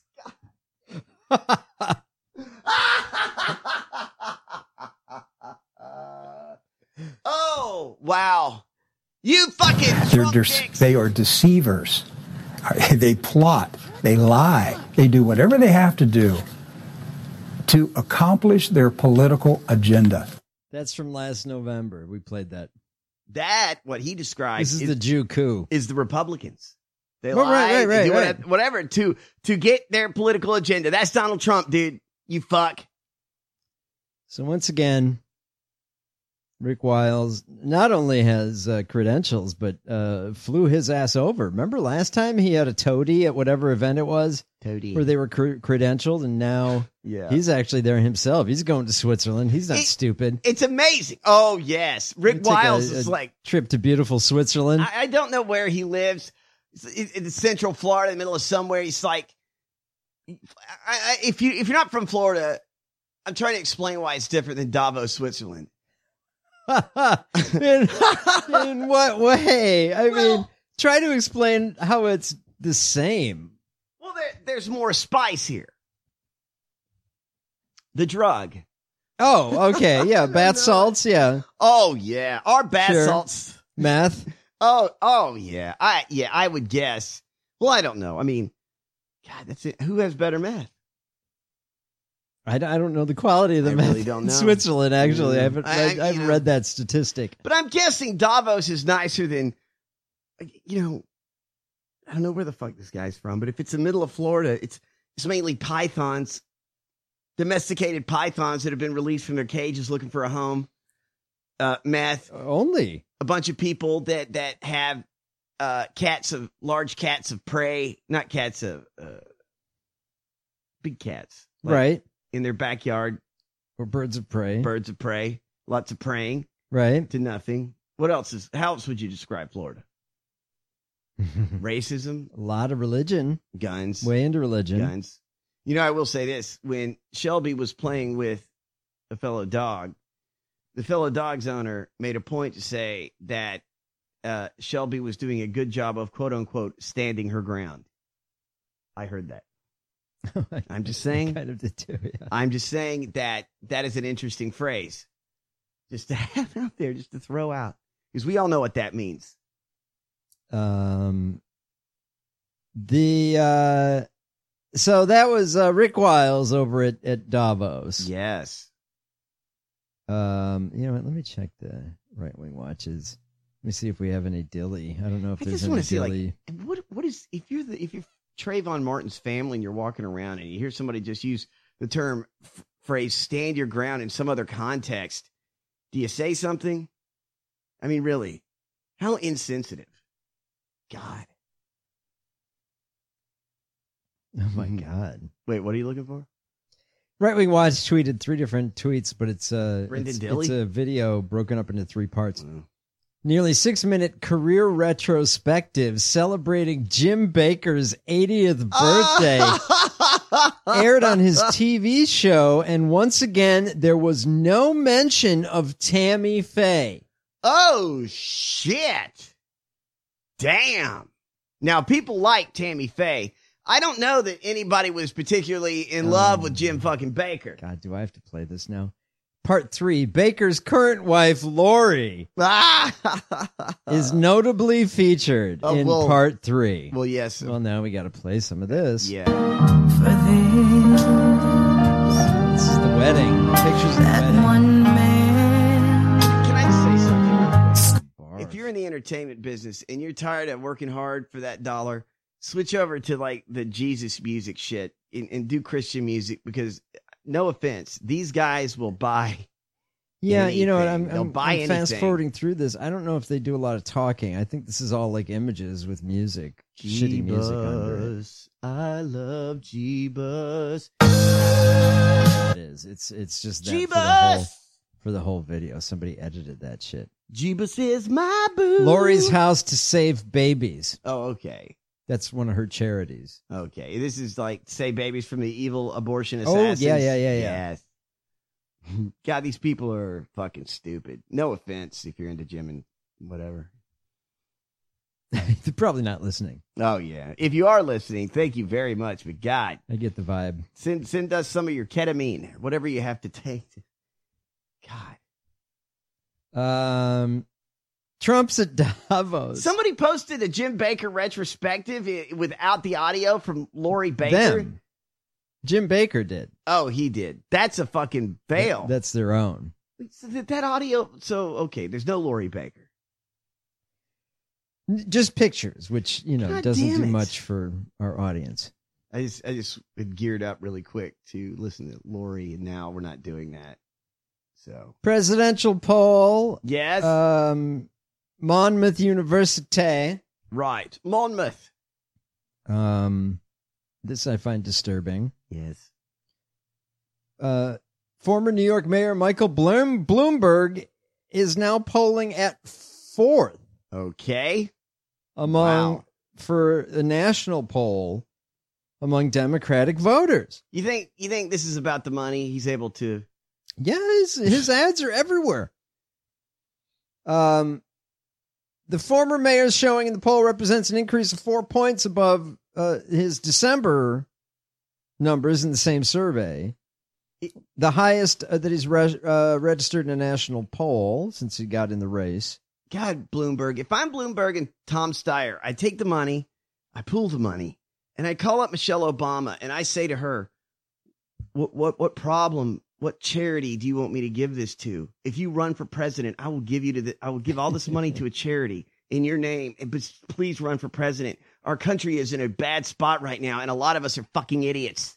Oh, wow. You fucking They're, Trump they're, dicks. they are deceivers. They plot. They lie. They do whatever they have to do to accomplish their political agenda. That's from last November. We played that. That, what he describes, This is the Jew coup. is the Republicans. They Well, lie, right, right, they right, do right. whatever, whatever to to get their political agenda. That's Donald Trump, dude. You fuck. So once again, Rick Wiles not only has uh, credentials, but uh, flew his ass over. Remember last time he had a toady at whatever event it was? Toady. Where they were cre- credentialed, and now Yeah. he's actually there himself. He's going to Switzerland. He's not It- stupid. It's amazing. Oh, yes. Rick He took Wiles a- is a like, trip to beautiful Switzerland. I, I don't know where he lives. It's in, in Central Florida, in the middle of somewhere. He's like, I, I, if you if you're not from Florida, I'm trying to explain why it's different than Davos, Switzerland. in, in what way? I Well- mean, try to explain how it's the same. Well, there, there's more spice here. The drug. Oh, okay. Yeah. Bath salts. Yeah. Oh yeah, our bath Sure. salts. Meth. Oh, oh yeah. I yeah, I would guess. Well, I don't know. I mean, God, that's it. Who has better meth? I, d- I don't know the quality of the I meth really don't in know. Switzerland, actually. I Mm. haven't, I- read, I- I haven't you know. read that statistic. But I'm guessing Davos is nicer than, you know, I don't know where the fuck this guy's from, but if it's the middle of Florida, it's it's mainly pythons, domesticated pythons that have been released from their cages looking for a home. Uh, meth, Only. a bunch of people that that have uh, cats of large cats of prey, not cats of uh, big cats, like, Right. in their backyard. Or Birds of Prey. Birds of prey. Lots of praying Right. to nothing. What else is, how else would you describe Florida? Racism, A lot of religion. guns, Way into religion. guns. You know, I will say this. When Shelby was playing with a fellow dog, the fellow dog's owner made a point to say that uh, Shelby was doing a good job of, quote unquote, standing her ground. I heard that. I'm just saying. Kind of did too, yeah. I'm just saying that that is an interesting phrase just to have out there, just to throw out. Because we all know what that means. Um, the uh, so that was uh, Rick Wiles over at, at Davos. Yes. Um, you know what? Let me check the right wing watches. Let me see if we have any dilly. I don't know if I there's just any want to see, dilly. like, what what is if you're the if you're Trayvon Martin's family and you're walking around and you hear somebody just use the term f- phrase "stand your ground" in some other context, do you say something? I mean, really, how insensitive! God. Oh my God! Wait, what are you looking for? Right Wing Watch tweeted three different tweets, but it's a Brendan it's, Dilley? it's a video broken up into three parts. Wow. Nearly six minute career retrospective celebrating Jim Baker's eightieth birthday aired on his T V show, and once again there was no mention of Tammy Faye. Oh shit! Damn. Now people like Tammy Faye. I don't know that anybody was particularly in love with Jim fucking Baker. God, do I have to play this now? Part three, Baker's current wife, Lori, is notably featured Oh, in well- part three. Well, yes. Well, now we got to play some of this. Yeah. This is the wedding. Pictures of the wedding. Can I just say something? If you're in the entertainment business and you're tired of working hard for that dollar, switch over to like the Jesus music shit and, and do Christian music, because no offense, these guys will buy. Yeah, you know what? I'm, anything. They'll I'm, buy I'm fast anything. forwarding through this. I don't know if they do a lot of talking. I think this is all like images with music, shitty music under it. Jeebus, I love Jeebus. It is. It's it's just that Jeebus! for the whole for the whole video. Somebody edited that shit. Jeebus is my boo. Lori's House to Save Babies. Oh, okay. That's one of her charities. Okay. This is like Save Babies from the Evil Abortion Oh, Assassins. yeah, yeah, yeah, yeah. Yes. God, these people are fucking stupid. No offense if you're into Jim and whatever. They're probably not listening. Oh, yeah. If you are listening, thank you very much. But God, I get the vibe. send send us some of your ketamine, whatever you have to take. God. Um, Trump's at Davos. Somebody posted a Jim Baker retrospective i- without the audio from Lori Baker. Them. Jim Baker did. Oh, he did. That's a fucking fail. That- that's their own. So that, that audio. So, okay, there's no Lori Baker. Just pictures, which, you know, God doesn't damn do it. much for our audience. I just, I just geared up really quick to listen to Lori, and now we're not doing that. So, Presidential poll. yes. Um, Monmouth University. right. Monmouth. Um, this I find disturbing. Yes. Uh, former New York Mayor Michael Bloom- Bloomberg is now polling at fourth Okay. among Wow. for the national poll among Democratic voters. You think, you think this is about the money? He's able to. Yeah, his, his ads are everywhere. Um, the former mayor's showing in the poll represents an increase of four points above uh, his December numbers in the same survey. The highest uh, that he's re- uh, registered in a national poll since he got in the race. God, Bloomberg. If I'm Bloomberg and Tom Steyer, I take the money, I pool the money, and I call up Michelle Obama and I say to her, what, what, what problem, what charity do you want me to give this to? If you run for president, I will give you to the, I will give all this money to a charity in your name. And but please run for president. Our country is in a bad spot right now, and a lot of us are fucking idiots.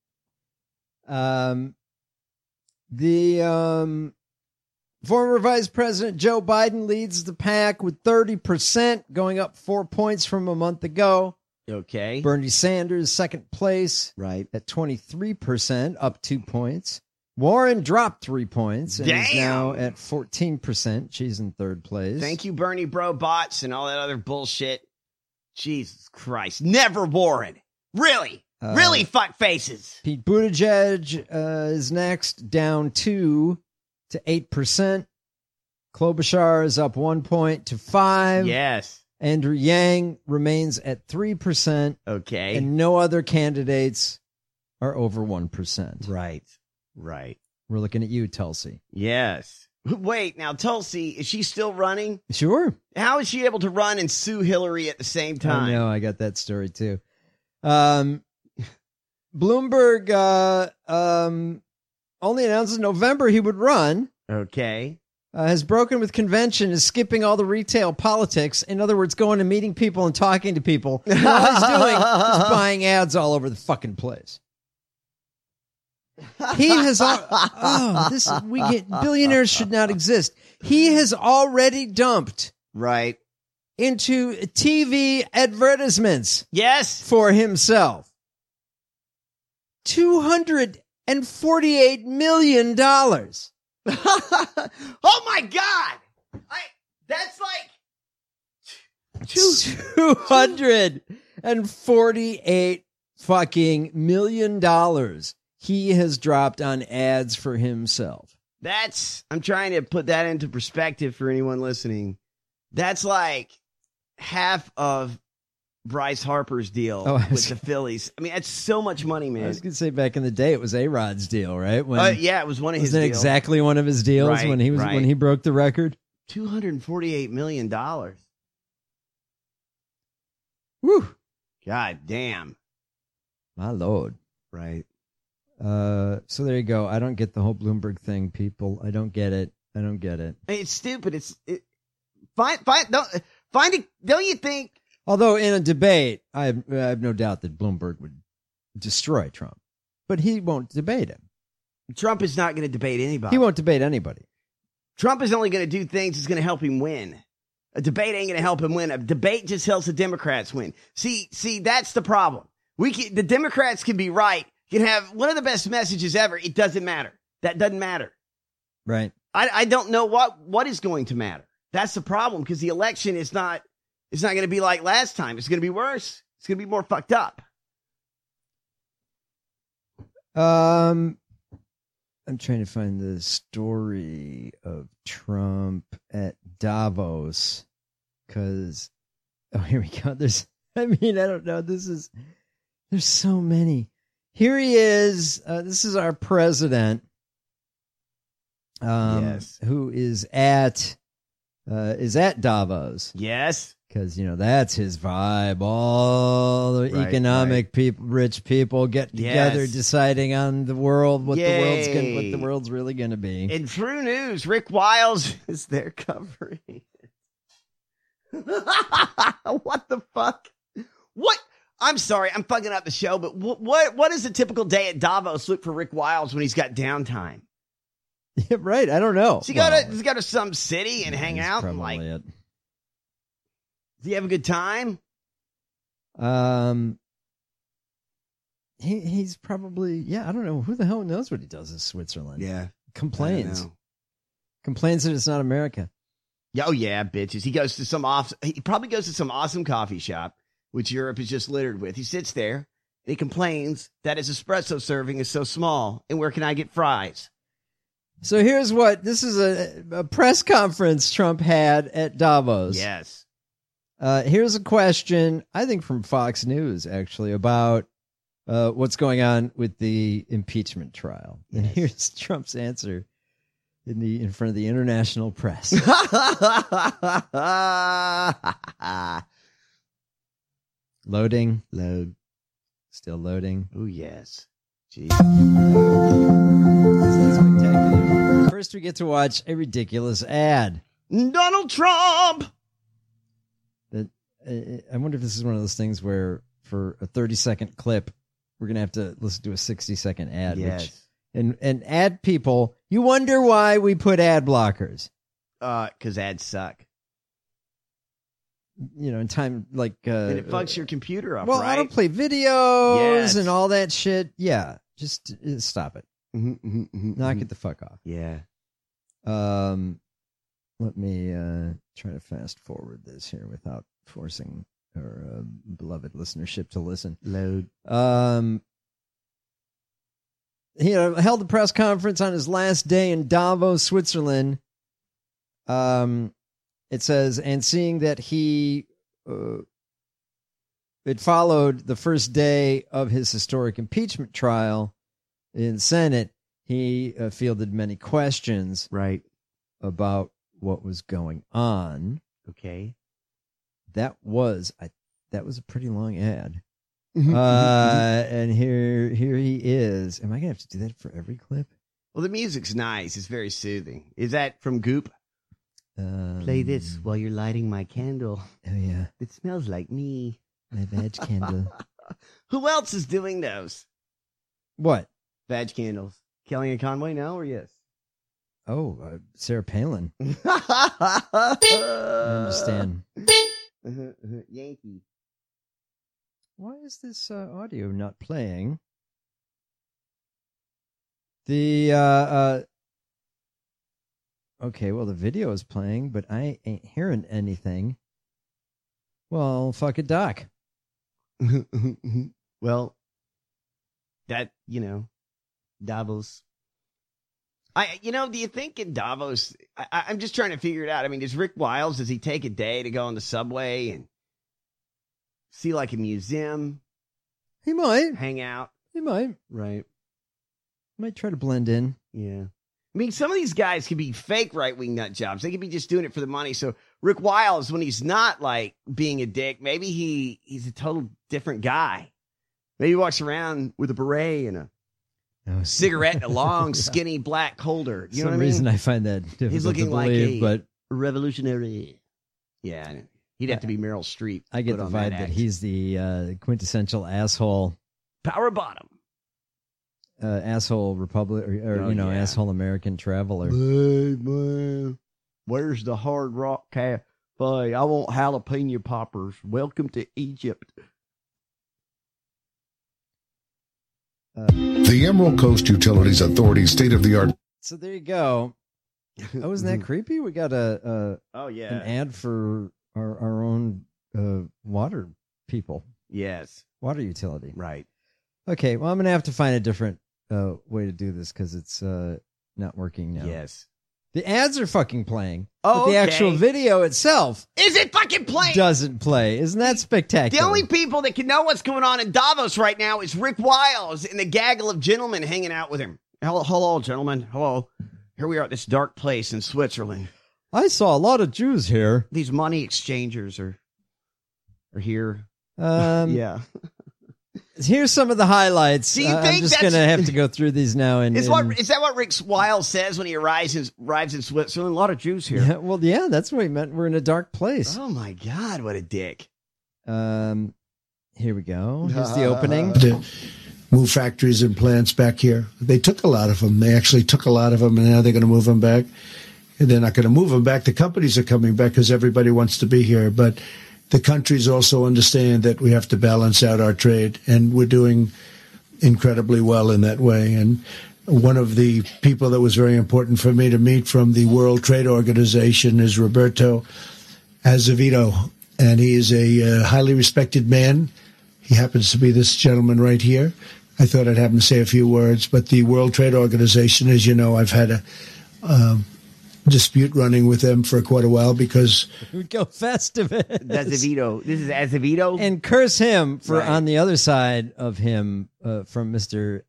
Um, the um, former Vice President Joe Biden leads the pack with thirty percent, going up four points from a month ago. Okay. Bernie Sanders, second place, Right. at twenty-three percent, up two points. Warren dropped three points and Damn. is now at fourteen percent. She's in third place. Thank you, Bernie Bro bots and all that other bullshit. Jesus Christ. Never Warren. Really? Uh, really, fuck faces. Pete Buttigieg uh, is next, down two to eight percent. Klobuchar is up one point to five. Yes. Andrew Yang remains at three percent. Okay. And no other candidates are over one percent. Right. Right. We're looking at you, Tulsi. Yes. Wait, now Tulsi, is she still running? Sure. How is she able to run and sue Hillary at the same time? I know, I got that story too. Um, Bloomberg uh, um, only announced in November he would run. Okay. Uh, has broken with convention, is skipping all the retail politics. In other words, going and meeting people and talking to people. And all he's doing is buying ads all over the fucking place. He has, al- oh, this we get billionaires should not exist. He has already dumped right into T V advertisements. Yes, for himself, two hundred and forty-eight million dollars. Oh my God! I that's like two hundred and forty-eight fucking million dollars. He has dropped on ads for himself. That's, I'm trying to put that into perspective for anyone listening. That's like half of Bryce Harper's deal oh, with the Phillies. I mean, that's so much money, man. I was going to say back in the day, it was A-Rod's deal, right? When, uh, yeah, it was one of his deals. deals. Exactly one of his deals right, when he was right. when he broke the record? two hundred forty-eight million dollars. Woo. God damn. My Lord. Right. Uh, so there you go. I don't get the whole Bloomberg thing, people. I don't get it. I don't get it. It's stupid. It's it, find find don't find it. Don't you think? Although in a debate, I have, I have no doubt that Bloomberg would destroy Trump, but he won't debate him. Trump is not going to debate anybody. He won't debate anybody. Trump is only going to do things that's going to help him win. A debate ain't going to help him win. A debate just helps the Democrats win. See, see, that's the problem. We can, the Democrats can be right. Can have one of the best messages ever. It doesn't matter. That doesn't matter. Right. I, I don't know what, what is going to matter. That's the problem, because the election is not, it's not going to be like last time. It's going to be worse. It's going to be more fucked up. Um, I'm trying to find the story of Trump at Davos, because, oh, here we go. There's, I mean, I don't know. This is, there's so many. Here he is. Uh, this is our president. Um, yes. Who is at uh, is at Davos? Yes, because you know that's his vibe. All the right, economic right. people, rich people, get together, yes. deciding on the world, what Yay. the world's gonna, what the world's really going to be. In true news, Rick Wiles is there covering it. What the fuck? What? I'm sorry, I'm fucking up the show, but what what, what is a typical day at Davos look for Rick Wiles when he's got downtime? Yeah, right. I don't know. Does he well, go to does he go to some city and yeah, hang that's out and probably like? it. Does he have a good time? Um, he he's probably yeah. I don't know who the hell knows what he does in Switzerland. Yeah, complains, complains that it's not America. Yeah, oh yeah, bitches. He goes to some off. He probably goes to some awesome coffee shop, which Europe is just littered with. He sits there and he complains that his espresso serving is so small, and where can I get fries? So here's what this is a, a press conference Trump had at Davos. Yes. Uh, here's a question, I think from Fox News, actually, about uh, what's going on with the impeachment trial. Yes. And here's Trump's answer in the in front of the international press. Loading. Load. Still loading. Oh, yes. Jeez. First, we get to watch a ridiculous ad. Donald Trump! That, uh, I wonder if this is one of those things where for a thirty-second clip, we're going to have to listen to a sixty-second ad. Yes. Which, and, and ad people, you wonder why we put ad blockers. Uh, because ads suck. You know, in time like uh, and it fucks your computer up, well, right? autoplay videos yes. and all that shit. Yeah, just uh, stop it. Mm-hmm, mm-hmm, mm-hmm, Knock mm-hmm. it the fuck off. Yeah. Um, let me uh, try to fast forward this here without forcing our uh, beloved listenership to listen. Load. Um, he uh, held a press conference on his last day in Davos, Switzerland. Um, it says, and seeing that he, uh, it followed the first day of his historic impeachment trial in Senate, he uh, fielded many questions right about what was going on. Okay. That was I, that was a pretty long ad. Mm-hmm, uh, and here here he is. Am I gonna have to do that for every clip? Well, the music's nice. It's very soothing. Is that from Goop? Um, Play this while you're lighting my candle. Oh yeah, it smells like me. My badge candle. Who else is doing those? What? Badge candles. Kellyanne Conway, no or yes? Oh, uh, Sarah Palin. I understand. Uh-huh, uh-huh. Yankee. Why is this uh, audio not playing? The uh, uh okay, well the video is playing, but I ain't hearing anything. Well, fuck it, Doc. Well, that, you know, Davos. I, you know, do you think in Davos, I, I'm just trying to figure it out. I mean, does Rick Wiles, does he take a day to go on the subway and see like a museum? He might. Hang out? He might. Right. Might try to blend in. Yeah. I mean, some of these guys could be fake right-wing nut jobs. They could be just doing it for the money. So Rick Wiles, when he's not like being a dick, maybe he, he's a total different guy. Maybe he walks around with a beret and a oh, cigarette and a long, skinny black holder. You For know some what I mean? reason I find that difficult He's looking to like believe, a but revolutionary. Yeah, he'd have to be Meryl Streep. I get put the on vibe that that act. he's the uh, quintessential asshole. Power bottom. Uh, asshole Republic, or, or Oh, you know, yeah. asshole American traveler. Hey, man, where's the Hard Rock Cafe? I want jalapeno poppers. Welcome to Egypt. The Emerald Coast Utilities Authority state-of-the-art. So there you go. Oh, isn't that creepy? We got a, a Oh, yeah. an ad for our our own uh, water people. Yes. Water utility. Right. Okay, well, I'm going to have to find a different uh, way to do this because it's uh, not working now. Yes. The ads are fucking playing. Oh, but the okay. actual video itself Is it fucking playing? doesn't play. Isn't that spectacular? The only people that can know what's going on in Davos right now is Rick Wiles and the gaggle of gentlemen hanging out with him. Hello, hello, gentlemen. Hello. Here we are at this dark place in Switzerland. I saw a lot of Jews here. These money exchangers are are here. Um, yeah. Here's some of the highlights. Do you Uh, think I'm just that's- going to have to go through these now. And, Is and- what is that what Rick Wiles says when he arrives in, arrives in Switzerland? A lot of Jews here. Yeah, well, yeah, that's what he meant. We're in a dark place. Oh my God, what a dick. Um, here we go. Here's the opening. To move factories and plants back here. They took a lot of them. They actually took a lot of them, and now they're going to move them back. And they're not going to move them back. The companies are coming back because everybody wants to be here. But the countries also understand that we have to balance out our trade, and we're doing incredibly well in that way. And one of the people that was very important for me to meet from the World Trade Organization is Roberto Azevedo, and he is a uh, highly respected man. He happens to be this gentleman right here. I thought I'd have him say a few words, but the World Trade Organization, as you know, I've had a um, dispute running with them for quite a while because We go Festivus. Azevedo. This is Azevedo. And curse him for Right. on the other side of him uh, from Mister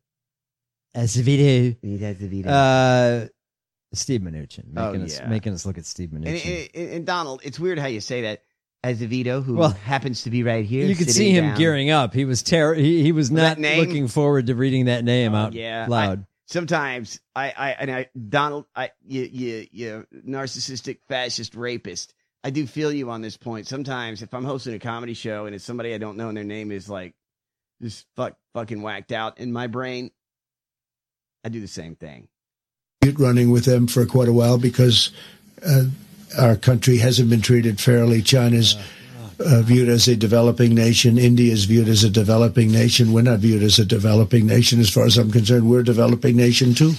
Azevedo. He's Azevedo. Uh, Steve Mnuchin making Oh, us yeah. making us look at Steve and, Mnuchin. and, and Donald, it's weird how you say that. Azevedo, who Well, happens to be right here. You could sitting see him down. gearing up. He was ter- he, he was That not name? looking forward to reading that name out Yeah, loud. I- sometimes I, I, and I, Donald, I, you, you, you, narcissistic, fascist, rapist. I do feel you on this point. Sometimes if I'm hosting a comedy show and it's somebody I don't know and their name is like just fuck, fucking whacked out in my brain, I do the same thing. running with them for quite a while because uh, our country hasn't been treated fairly. China's uh, viewed as a developing nation. India is viewed as a developing nation. We're not viewed as a developing nation. As far as I'm concerned, we're a developing nation too.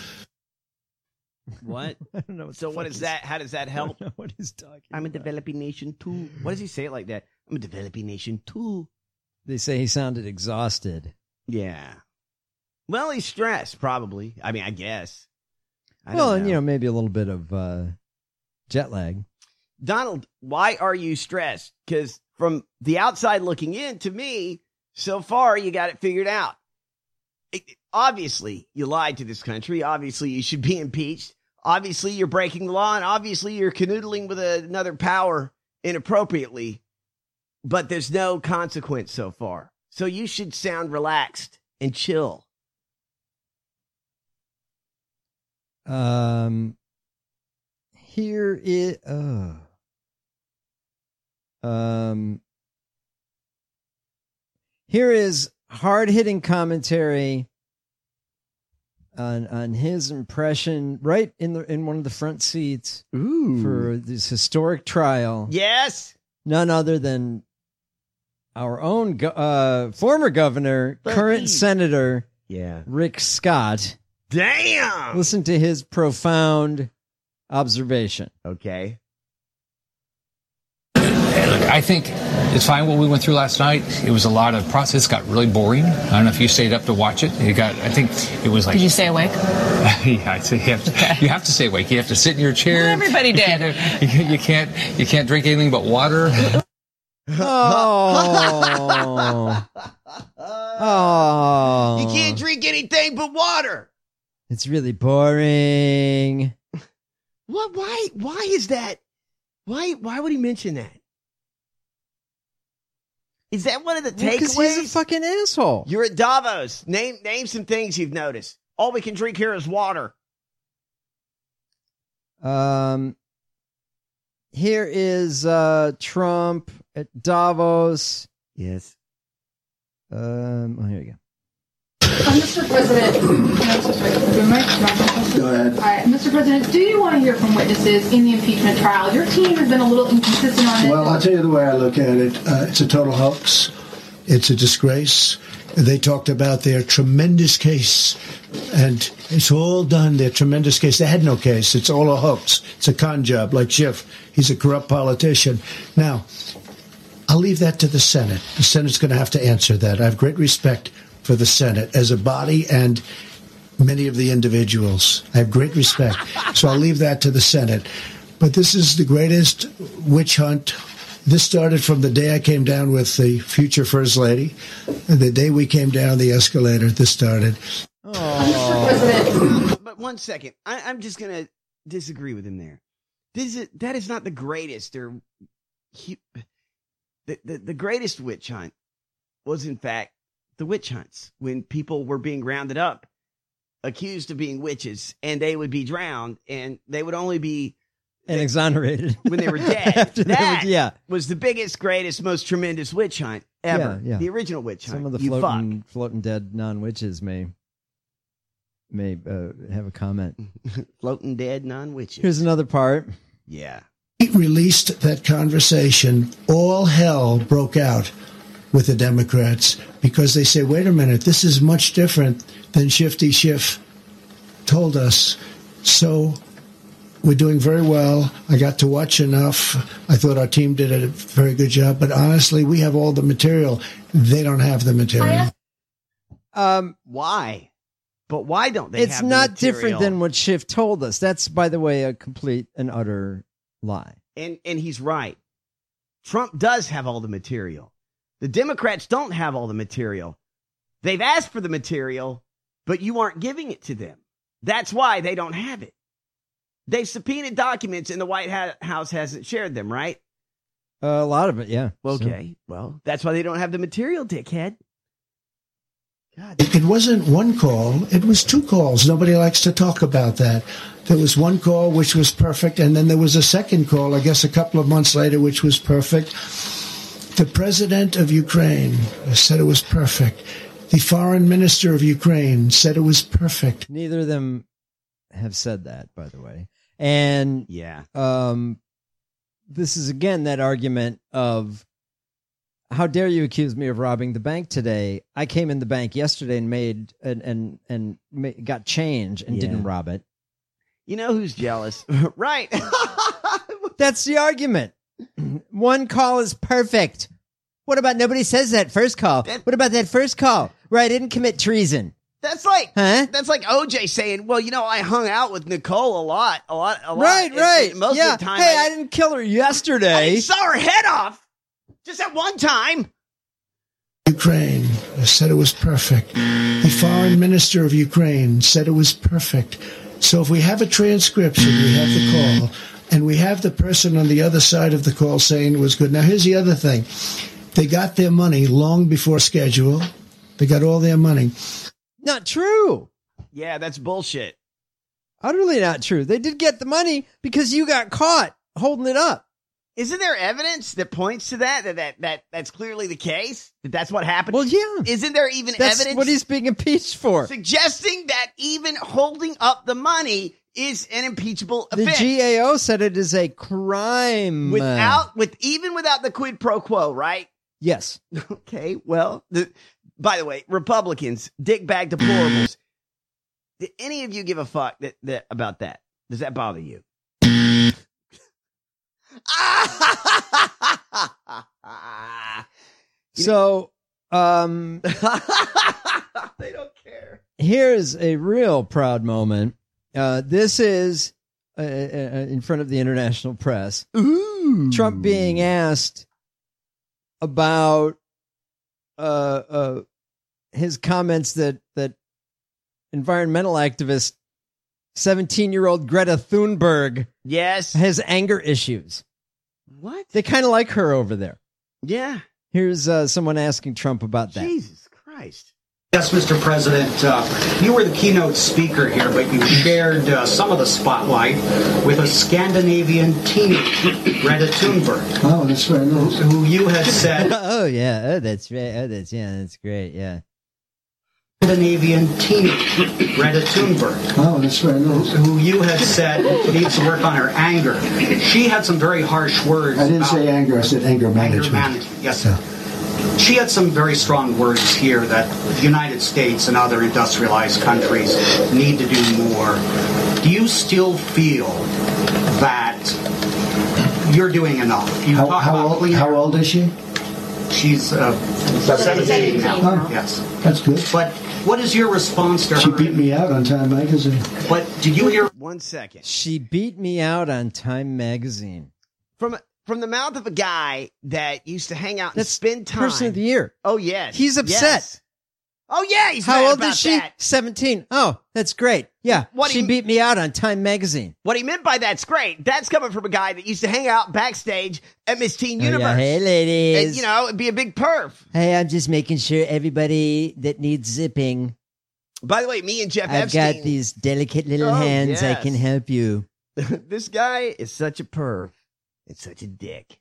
What? I don't know. What so what is that? How does that help? I don't know what he's talking I'm a about. developing nation too. Why does he say it like that? I'm a developing nation too. They say he sounded exhausted. Yeah. Well, he's stressed, probably. I mean, I guess. I well, don't and know. you know, maybe a little bit of uh, jet lag. Donald, why are you stressed? Because from the outside looking in, to me, so far you got it figured out. It, obviously, you lied to this country. Obviously, you should be impeached. Obviously, you're breaking the law, and obviously, you're canoodling with another power inappropriately. But there's no consequence so far. So you should sound relaxed and chill. Um, here is uh, um, here is hard-hitting commentary on on his impression, right in the in one of the front seats Ooh. for this historic trial. Yes, none other than our own go- uh, former governor, But current he- senator, yeah, Rick Scott. Damn. Listen to his profound observation. Okay. Look, I think it's fine what we went through last night. It was a lot of process. It got really boring. I don't know if you stayed up to watch it. It got. I think it was like. Did you stay awake? Yeah, I'd say you have, to, you have to stay awake. You have to sit in your chair. Well, everybody You did. can't, you can't- you can't. You can't drink anything but water. Oh. Oh. You can't drink anything but water. It's really boring. What? Why? Why is that? Why? Why would he mention that? Is that one of the Because takeaways? he's a fucking asshole. You're at Davos. Name name some things you've noticed. All we can drink here is water. Um, here is uh, Trump at Davos. Yes. Um, oh, here you go. Uh, Mister President, Go ahead. All right, Mister President, do you want to hear from witnesses in the impeachment trial? Your team has been a little inconsistent on this. Well, I'll tell you the way I look at it. Uh, it's a total hoax. It's a disgrace. They talked about their tremendous case, and it's all done, their tremendous case. They had no case. It's all a hoax. It's a con job, like Schiff. He's a corrupt politician. Now, I'll leave that to the Senate. The Senate's going to have to answer that. I have great respect for the Senate as a body and many of the individuals. I have great respect. So I'll leave that to the Senate. But this is the greatest witch hunt. This started from the day I came down with the future First Lady. The day we came down the escalator, this started. Oh. But one second. I, I'm just going to disagree with him there. This is, that is not the greatest or he, the, the, the greatest witch hunt was, in fact, the witch hunts when people were being rounded up, accused of being witches, and they would be drowned, and they would only be And exonerated. when they were dead. After they That were- yeah. was the biggest, greatest, most tremendous witch hunt ever. Yeah, yeah. The original witch hunt. Some of the You fuck. floating, floating dead non-witches may may uh, have a comment. Floating dead non-witches. Here's another part. Yeah. He released that conversation. All hell broke out with the Democrats because they say, wait a minute, this is much different than Shifty Schiff told us. So we're doing very well. I got to watch enough. I thought our team did a very good job. But honestly, we have all the material. They don't have the material. Um, why? But why don't they It's have the not material? different than what Schiff told us. That's, by the way, a complete and utter lie. And and he's right. Trump does have all the material. The Democrats don't have all the material. They've asked for the material, but you aren't giving it to them. That's why they don't have it. They've subpoenaed documents and the White House hasn't shared them, right? Uh, a lot of it, yeah. Okay, well, that's why they don't have the material, dickhead. It wasn't one call. It was two calls. Nobody likes to talk about that. There was one call, which was perfect, and then there was a second call, I guess a couple of months later, which was perfect. The president of Ukraine said it was perfect. The foreign minister of Ukraine said it was perfect. Neither of them have said that, by the way. And yeah, um, this is again that argument of, how dare you accuse me of robbing the bank today? I came in the bank yesterday and made and and and ma- got change and Yeah. didn't rob it. You know who's jealous, right? That's the argument. One call is perfect. What about nobody says that first call? What about that first call where I didn't commit treason? That's like Huh? that's like O J saying, "Well, you know, I hung out with Nicole a lot, a lot, a lot." Right, and- right. and most yeah. of the time, hey, I, I didn't kill her yesterday. I saw her head off just at one time. Ukraine said it was perfect. The foreign minister of Ukraine said it was perfect. So if we have a transcription, we have the call, and we have the person on the other side of the call saying it was good. Now, here's the other thing. They got their money long before schedule. They got all their money. Not true. Yeah, that's bullshit. Utterly not true. They did get the money because you got caught holding it up. Isn't there evidence that points to that? That that, that that's clearly the case. That that's what happened. Well, yeah. Isn't there even That's evidence what he's being impeached for. suggesting that even holding up the money is an impeachable The offense? G A O said it is a crime. without with even without the quid pro quo, right? Yes. Okay, well, the, by the way, Republicans, dickbag deplorables. Did any of you give a fuck that, that about that? Does that bother you? So, um, They don't care. here's a real proud moment. Uh, this is uh, uh, in front of the international press. Ooh. Trump being asked about uh, uh, his comments that that environmental activist seventeen-year-old Greta Thunberg Yes. has anger issues. What? They kind of like her over there. Yeah. Here's uh, someone asking Trump about that. Jesus Christ. Yes, Mister President, uh, you were the keynote speaker here, but you shared uh, some of the spotlight with a Scandinavian teenager, Greta Thunberg. Oh, that's very nice. Who you had said... oh, yeah. Oh, that's right. Oh, that's, yeah, that's great. Yeah. Scandinavian teenager, Greta Thunberg. Oh, that's very nice. Who you had said needs to work on her anger. She had some very harsh words. I didn't about say anger, I said anger management. Anger management, yes, sir. She had some very strong words here that the United States and other industrialized countries need to do more. Do you still feel that you're doing enough? You How, talk how, about old, clean how air. old is she? She's uh, seventeen now. Oh. Yes. That's good. But what is your response to She her? beat me out on Time Magazine. But did you hear? One second. She beat me out on Time Magazine. From from the mouth of a guy that used to hang out and That's spend time. Person of the year. Oh, yes. He's upset. Yes. Oh, yeah. He's How mad old about is she? that. seventeen. Oh, that's great. Yeah. What she he- beat me out on Time Magazine. What he meant by that's great. That's coming from a guy that used to hang out backstage at Miss Teen Oh, yeah. Universe. Hey, ladies. And, you know, it'd be a big perf. Hey, I'm just making sure everybody that needs zipping. By the way, me and Jeff I've Epstein. got these delicate little Oh, hands. I yes. can help you. This guy is such a perf. It's such a dick.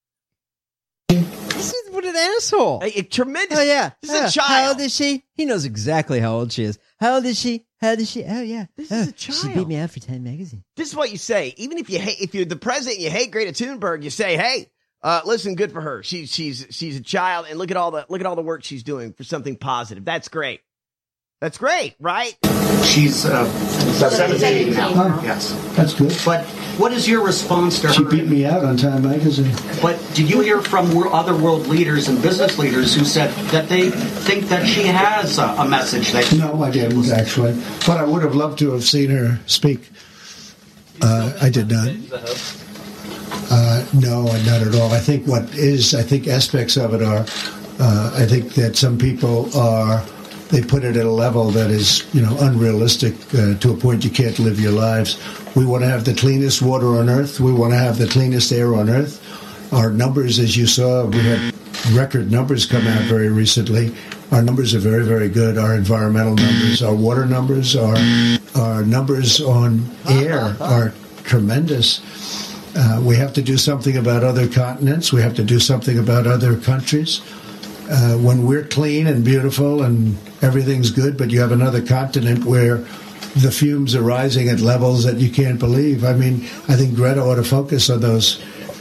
This is what an asshole. A, a tremendous. Oh, yeah. This Yeah. is a child. How old is she? He knows exactly how old she is. How old is she? How old is she? Oh, yeah. This oh, is a She child. beat me out for Time Magazine. This is what you say. Even if you hate, if you're the president, and you hate Greta Thunberg. You say, "Hey, uh, listen, good for her. She's she's she's a child, and look at all the look at all the work she's doing for something positive. That's great. That's great, right?" She's uh, seventeen now. Oh. Yes. That's good. But what is your response to She her? beat me out on Time Magazine. But did you hear from wor- other world leaders and business leaders who said that they think that she has a, a message that she No, I didn't, actually. But I would have loved to have seen her speak. Uh, I did not. Uh, no, not at all. I think what is, I think aspects of it are, uh, I think that some people are, they put it at a level that is, you know, unrealistic uh, to a point you can't live your lives. We want to have the cleanest water on earth. We want to have the cleanest air on earth. Our numbers, as you saw, we had record numbers come out very recently. Our numbers are very, very good. Our environmental numbers, our water numbers, our, our numbers on air are tremendous. Uh, we have to do something about other continents. We have to do something about other countries. Uh, when we're clean and beautiful and everything's good, but you have another continent where the fumes are rising at levels that you can't believe. I mean, I think Greta ought to focus on those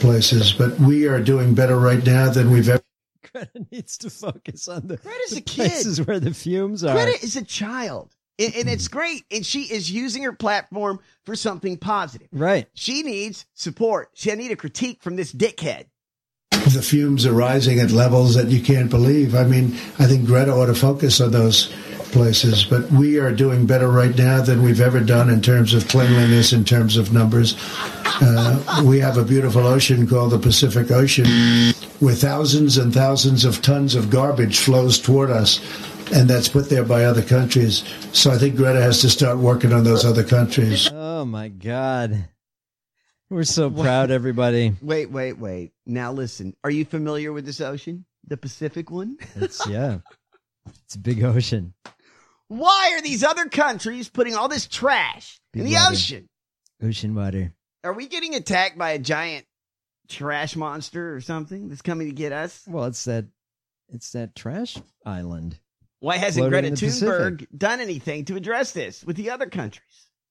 places, but we are doing better right now than we've ever. Greta needs to focus on the, Greta's the a kid. places where the fumes are. Greta is a child, and, and it's great. And she is using her platform for something positive. Right. She needs support. She need a critique from this dickhead. The fumes are rising at levels that you can't believe. I mean, I think Greta ought to focus on those places, but we are doing better right now than we've ever done in terms of cleanliness, in terms of numbers. Uh, we have a beautiful ocean called the Pacific Ocean, where thousands and thousands of tons of garbage flows toward us, and that's put there by other countries. So I think Greta has to start working on those other countries. Oh, my God. We're so proud, everybody. Wait, wait, wait. Now listen, are you familiar with this ocean? The Pacific one? It's, yeah. It's a big ocean. Why are these other countries putting all this trash Big in the water. ocean? Ocean water. Are we getting attacked by a giant trash monster or something that's coming to get us? Well, it's that it's that trash island. Why hasn't floating Greta in the Thunberg Pacific. done anything to address this with the other countries?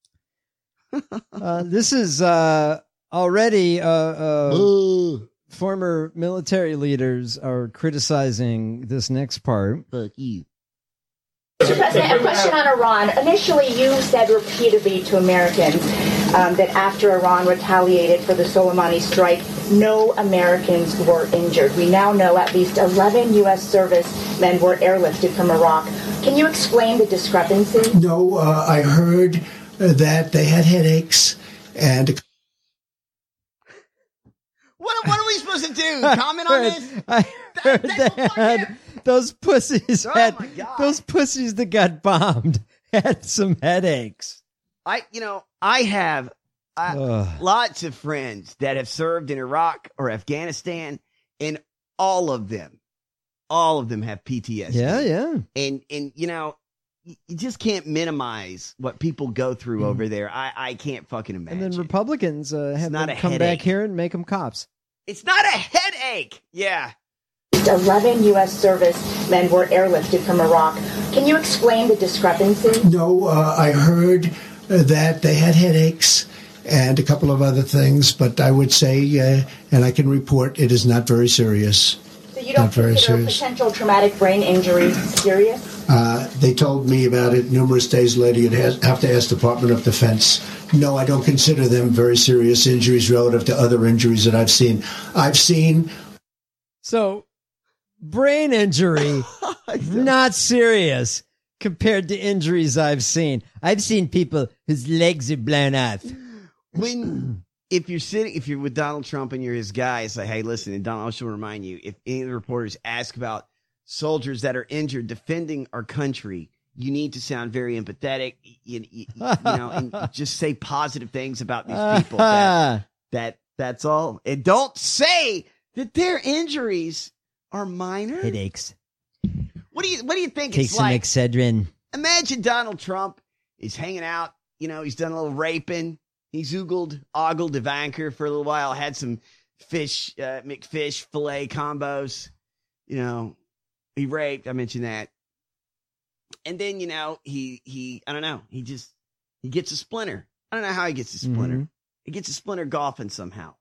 Uh, this is uh, already uh, uh, former military leaders are criticizing this next part. Fuck you. Mister President, a question on Iran. Initially, you said repeatedly to Americans um, that after Iran retaliated for the Soleimani strike, no Americans were injured. We now know at least eleven U S servicemen were airlifted from Iraq. Can you explain the discrepancy? No, uh, I heard uh, that they had headaches and. What, what are we supposed to do? Comment on heard- this? I heard they had those pussies Oh, had my God. those pussies that got bombed had some headaches. I, you know, I have I, Ugh. lots of friends that have served in Iraq or Afghanistan, and all of them, all of them have P T S D. Yeah, yeah. And, and you know, you you just can't minimize what people go through over there. I, I can't fucking imagine. And then Republicans uh, have not them a come headache. back here and make them cops. It's not a headache. Yeah. eleven U S servicemen were airlifted from Iraq. Can you explain the discrepancy? No, uh, I heard uh, that they had headaches and a couple of other things, but I would say, uh, and I can report, it is not very serious. So you don't Not very consider serious. potential traumatic brain injury serious? Uh, they told me about it numerous days later. You'd has, have to ask Department of Defense. No, I don't consider them very serious injuries relative to other injuries that I've seen. I've seen. So, brain injury, not serious compared to injuries I've seen. I've seen people whose legs are blown off. When, if you're sitting, if you're with Donald Trump and you're his guy, it's like, hey, listen, and Donald should remind you, if any of the reporters ask about soldiers that are injured defending our country, you need to sound very empathetic, you, you, you know, and just say positive things about these people. That, that that's all. And don't say that their injuries are minor. Headaches. What do you What do you think Take it's some like? Excedrin. Imagine Donald Trump is hanging out. You know, he's done a little raping. He's oogled, ogled Ivanka for a little while. Had some fish, uh, McFish filet combos. You know, he raped. I mentioned that. And then, you know, he, he, I don't know. He just, he gets a splinter. I don't know how he gets a splinter. Mhm. He gets a splinter golfing somehow.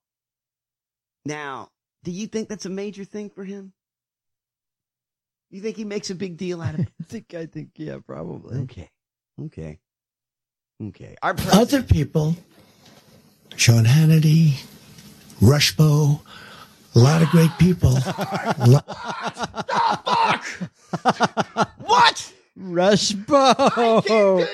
Now, do you think that's a major thing for him? You think he makes a big deal out of it? I think, I think, yeah, probably. Okay. Okay. Okay. Our Other people, Sean Hannity, Rushbo, a lot of great people. Lo- What? Rushbo.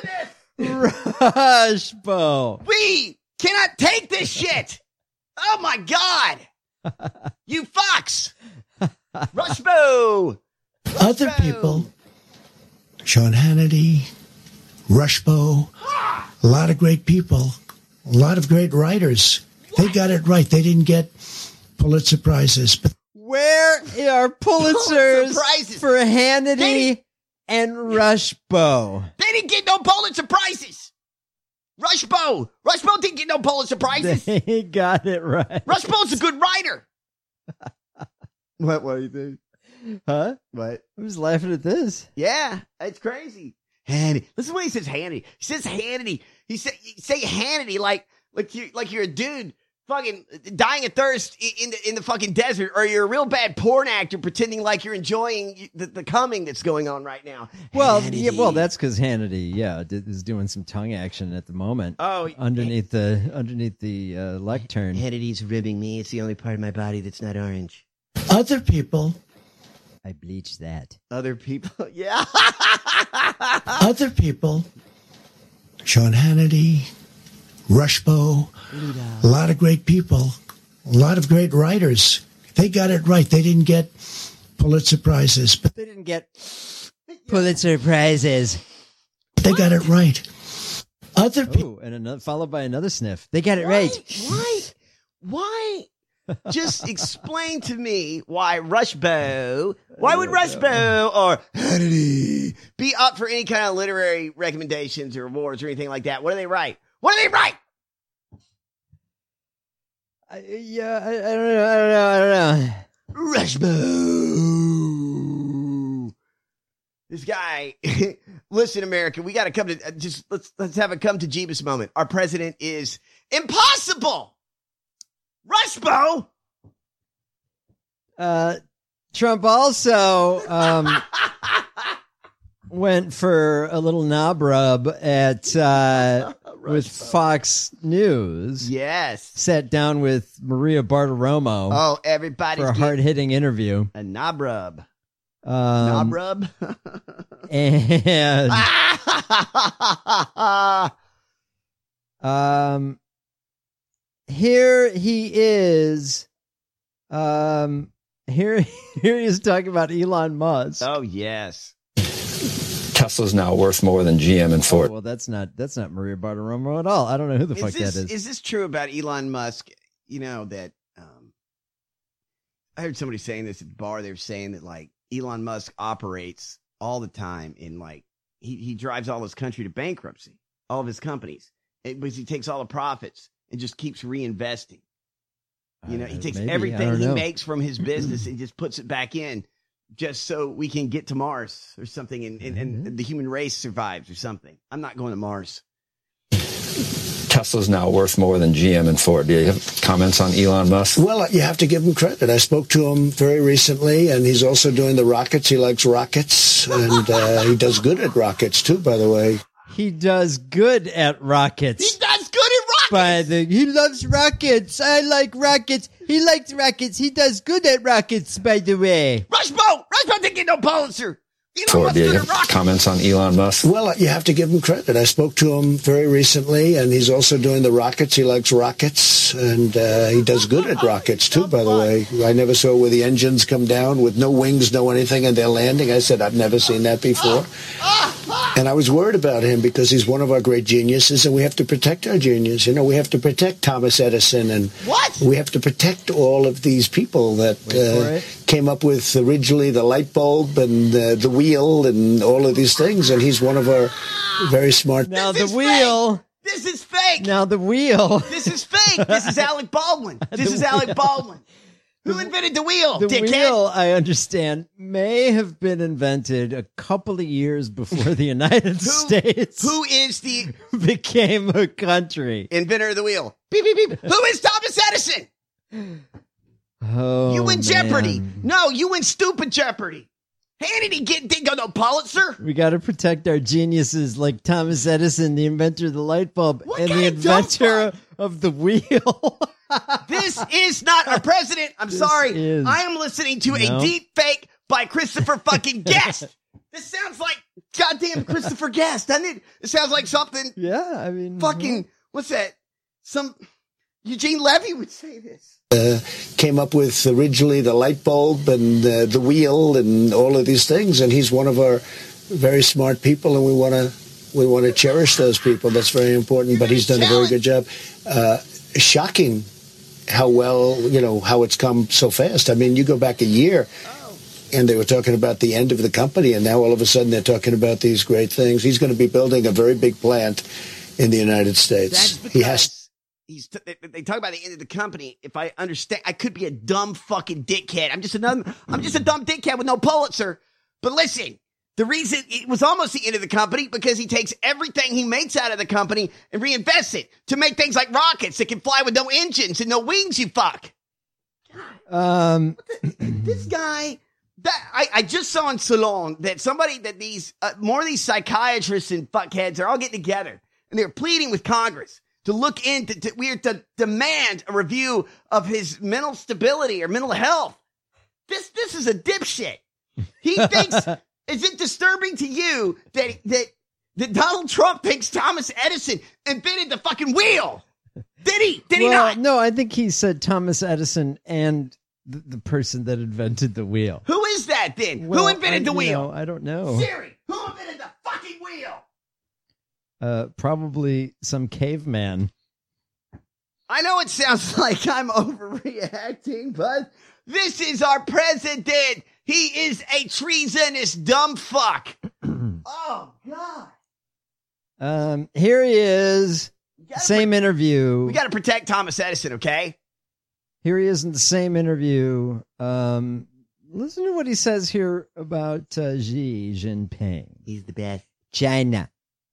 Rushbo. We cannot take this shit. Oh my God. You fucks. Rushbo. Other people, Sean Hannity, Rushbo, a lot of great people, a lot of great writers. They got it right. They didn't get Pulitzer Prizes. But Where are Pulitzers Pulitzer Prizes. for Hannity They- and Rushbo? They didn't get no Pulitzer Prizes. Rushbo. Rushbo didn't get no Pulitzer Prizes. They got it right. Rushbo's a good writer. What? What do you think? Huh? What? I was laughing at this. Yeah, it's crazy. Hannity. Listen to what he says. Hannity. He says Hannity. He say say Hannity like like you like you're a dude fucking dying of thirst in the, in the fucking desert, or you're a real bad porn actor pretending like you're enjoying the, the coming that's going on right now. Well, Hannity. yeah, well, that's because Hannity, yeah, did, is doing some tongue action at the moment. Oh, underneath the underneath the uh, lectern. Hannity's ribbing me. It's the only part of my body that's not orange. Other people. I bleached that. Other people, yeah. Other people. Sean Hannity, Rushbo, a lot of great people, a lot of great writers. They got it right. They didn't get Pulitzer Prizes, but they didn't get Pulitzer Prizes. They got it right. Other people, oh, and another followed by another sniff. They got it why, right. Why? Why? Just explain to me why Rushbo, why would Rushbo or Hannity be up for any kind of literary recommendations or awards or anything like that? What do they write? What do they write? I, yeah, I, I don't know. I don't know. I don't know. Rushbo. This guy, listen, America, we got to come to just let's let's have a come to Jeebus moment. Our president is impossible. Rushbo. Uh, Trump also um, went for a little knob rub at uh, with Fox News. Yes, sat down with Maria Bartiromo. Oh, everybody for a hard hitting interview. A knob rub. Um, knob rub. and um. Here he is. Um, here, here he is talking about Elon Musk. Oh yes, Tesla's now worth more than G M and Ford. Oh, well, that's not that's not Maria Bartiromo at all. I don't know who the is fuck this, that is. Is this true about Elon Musk? You know that um, I heard somebody saying this at the bar. They were saying that like Elon Musk operates all the time in like he he drives all his country to bankruptcy, all of his companies, it, because he takes all the profits and just keeps reinvesting. You know, he takes maybe, everything he know. makes from his business and just puts it back in just so we can get to Mars or something and, and, and the human race survives or something. I'm not going to Mars. Tesla's now worth more than G M and Ford. Do you have comments on Elon Musk? Well, you have to give him credit. I spoke to him very recently, and he's also doing the rockets. He likes rockets, and uh, he does good at rockets, too, by the way. He does good at rockets. He does good at rockets. By the, he loves rockets. I like rockets. He likes rockets. He does good at rockets, by the way. Rushbo! Rushbo didn't get no Pulitzer. Elon Ford, Musk do you good have at rockets. comments on Elon Musk? Well, you have to give him credit. I spoke to him very recently, and he's also doing the rockets. He likes rockets, and uh, he does good at rockets, too, by the way. I never saw where the engines come down with no wings, no anything, and they're landing. I said, I've never seen that before. And I was worried about him because he's one of our great geniuses, and we have to protect our genius. You know, we have to protect Thomas Edison, and what? we have to protect all of these people that uh, came up with originally the light bulb and uh, the wheel and all of these things, and he's one of our very smart. Now This the is wheel. fake. This is fake. Now the wheel. This is fake. This is Alec Baldwin. This is Alec Baldwin. Who invented the wheel? The dickhead? wheel, I understand, may have been invented a couple of years before the United States Who is the became a country. inventor of the wheel? Beep, beep, beep. Who is Thomas Edison? Oh, You win Jeopardy. man. No, you win stupid Jeopardy. Hannity get didn't go no Pulitzer. We got to protect our geniuses like Thomas Edison, the inventor of the light bulb, What and kind the of dumb inventor of the wheel. This is not our president. I'm This sorry. is. I am listening to No. a deep fake by Christopher fucking Guest. This sounds like goddamn Christopher Guest, doesn't it? It sounds like something Yeah, I mean, fucking, what's that? Some, Eugene Levy would say this. Uh, came up with originally the light bulb and uh, the wheel and all of these things, and he's one of our very smart people, and we want to we want to cherish those people. That's very important. But he's done a very good job. Uh, shocking how well, you know, how it's come so fast. I mean, you go back a year, and they were talking about the end of the company, and now all of a sudden they're talking about these great things. He's going to be building a very big plant in the United States. That's because he has. He's t- they, they talk about the end of the company. If I understand, I could be a dumb fucking dickhead. I'm just another. I'm just a dumb dickhead with no Pulitzer. But listen, The reason it was almost the end of the company because he takes everything he makes out of the company and reinvests it to make things like rockets that can fly with no engines and no wings, you fuck. Um, this guy, that I, I just saw in Salon that somebody that these, uh, more of these psychiatrists and fuckheads are all getting together and they're pleading with Congress to look into, to, we are to demand a review of his mental stability or mental health. This, this is a dipshit. He thinks... Is it disturbing to you that that that Donald Trump thinks Thomas Edison invented the fucking wheel? Did he? Did he well, not? No, I think he said Thomas Edison and the, the person that invented the wheel. Who is that then? Well, who invented I, the wheel? Know, I don't know. Siri, who invented the fucking wheel? Uh, probably some caveman. I know it sounds like I'm overreacting, but this is our president. He is a treasonous dumb fuck. Oh, God. Um, here he is. Same pre- interview. We got to protect Thomas Edison, okay? Here he is in the same interview. Um, listen to what he says here about uh, Xi Jinping. He's the best. China.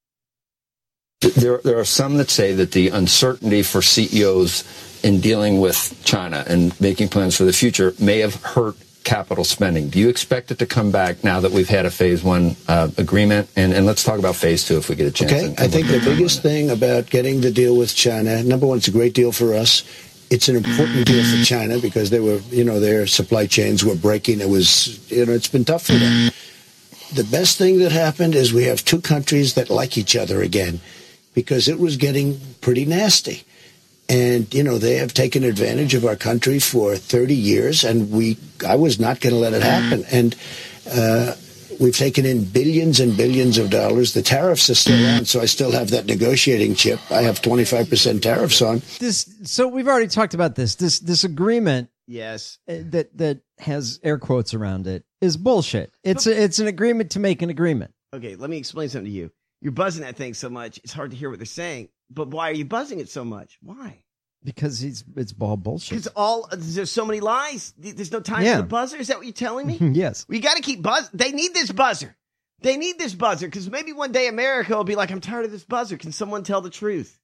There, there are some that say that the uncertainty for C E Os in dealing with China and making plans for the future may have hurt capital spending. Do you expect it to come back now that we've had a phase one uh, agreement? And, and let's talk about phase two if we get a chance. Okay, and, and I think the biggest thing about getting the deal with China, number one, it's a great deal for us. It's an important deal for China because they were, you know, their supply chains were breaking. It was, you know, it's been tough for them. The best thing that happened is we have two countries that like each other again because it was getting pretty nasty. And, you know, they have taken advantage of our country for thirty years, and we, I was not going to let it happen. And uh, we've taken in billions and billions of dollars. The tariffs are still on, so I still have that negotiating chip. I have twenty-five percent tariffs on. This, so we've already talked about this. This, this agreement, yes, that that has air quotes around it, is bullshit. It's a, it's an agreement to make an agreement. Okay, let me explain something to you. You're buzzing that thing so much, it's hard to hear what they're saying. But why are you buzzing it so much? Why? Because he's it's all bullshit. Because all there's so many lies. There's no time Yeah. for the buzzer. Is that what you're telling me? Yes. We got to keep buzz. They need this buzzer. They need this buzzer because maybe one day America will be like, I'm tired of this buzzer. Can someone tell the truth?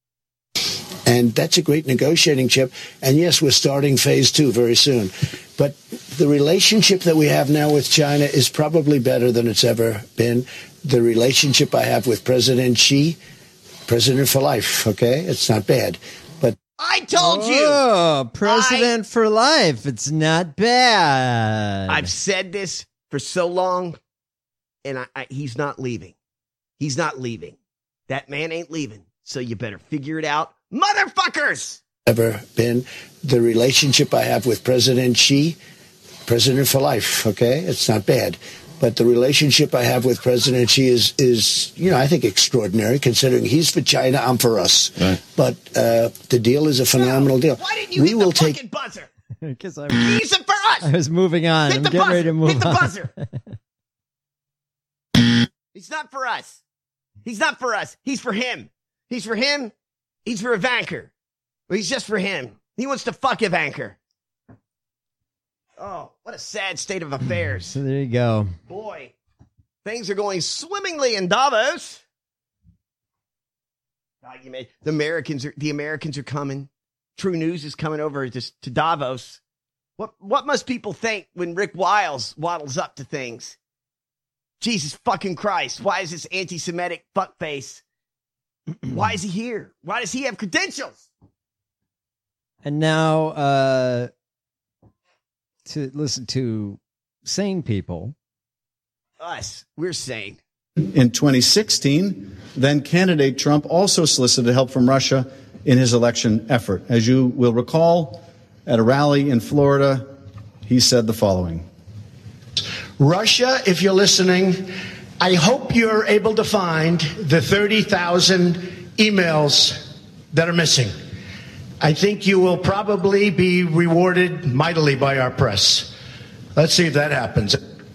And that's a great negotiating chip. And yes, we're starting phase two very soon. But the relationship that we have now with China is probably better than it's ever been. The relationship I have with President Xi, president for life, okay? It's not bad. But I told you. Oh, president I, for life. It's not bad. I've said this for so long, and I, I, he's not leaving. He's not leaving. That man ain't leaving. So you better figure it out. Motherfuckers! Ever been. The relationship I have with President Xi, president for life, okay? It's not bad. But the relationship I have with President Xi is, is, you know, I think extraordinary, considering he's for China, I'm for us. Right. But uh, the deal is a phenomenal deal. Why didn't you we hit will the take fucking buzzer? Because I, Use it for us! I was moving on. Hit I'm the getting buzzer. ready to move Hit the on. buzzer. He's not for us. He's not for us. He's for him. He's for him. He's for Ivanka. Well, he's just for him. He wants to fuck Ivanka. Oh, what a sad state of affairs. So there you go. Boy, things are going swimmingly in Davos. God, you made, the Americans are the Americans are coming. True News is coming over to, to Davos. What what must people think when Rick Wiles waddles up to things? Jesus fucking Christ! Why is this anti-Semitic fuckface? Why is he here? Why does he have credentials? And now, uh, to listen to sane people. Us, we're sane. In twenty sixteen, then candidate Trump also solicited help from Russia in his election effort. As you will recall, at a rally in Florida, he said the following. Russia, if you're listening, I hope you're able to find the thirty thousand emails that are missing. I think you will probably be rewarded mightily by our press. Let's see if that happens.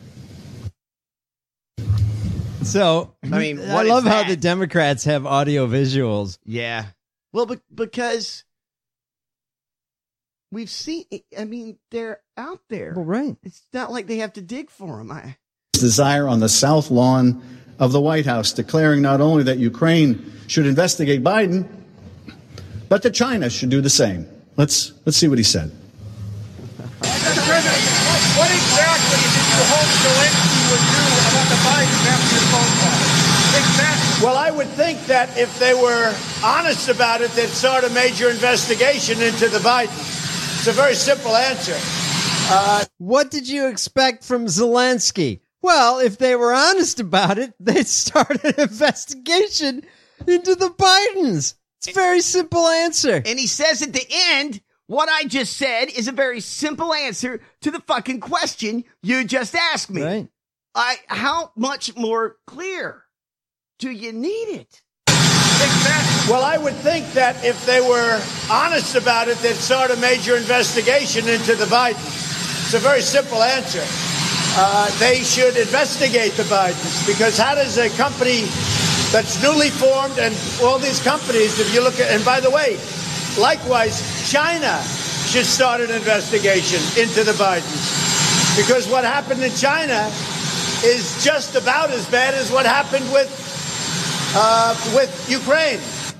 So, I mean, I what love is how that? the Democrats have audio visuals. Yeah. Well, be- because we've seen, I mean, they're out there. Well, right. It's not like they have to dig for them. I... desire on the south lawn of the White House, declaring not only that Ukraine should investigate Biden, but that China should do the same. Let's let's see what he said. Mister President, what exactly did you hope Zelensky would do about the Bidens after your phone call? Exactly. Well, I would think that if they were honest about it, they'd start a major investigation into the Bidens. It's a very simple answer. Uh, what did you expect from Zelensky? Well, if they were honest about it, they'd start an investigation into the Bidens. It's a very simple answer. And he says at the end, what I just said is a very simple answer to the fucking question you just asked me. Right. I, how much more clear do you need it? Exactly. Well, I would think that if they were honest about it, they'd start a major investigation into the Bidens. It's a very simple answer. Uh, they should investigate the Bidens, because how does a company that's newly formed, and all these companies, if you look at, and by the way, likewise, China should start an investigation into the Bidens, because what happened in China is just about as bad as what happened with uh, with Ukraine.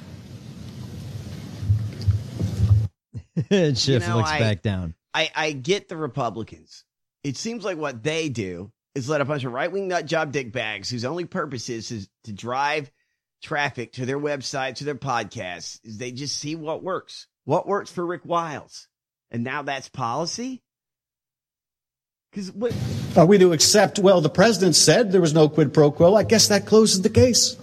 Schiff You know, looks I- back down. I, I get the Republicans. It seems like what they do is let a bunch of right-wing nut job dickbags whose only purpose is, is to drive traffic to their website, to their podcasts. Is they just see what works. What works for Rick Wiles. And now that's policy? Because what? Are we to accept, well, the president said there was no quid pro quo. I guess that closes the case.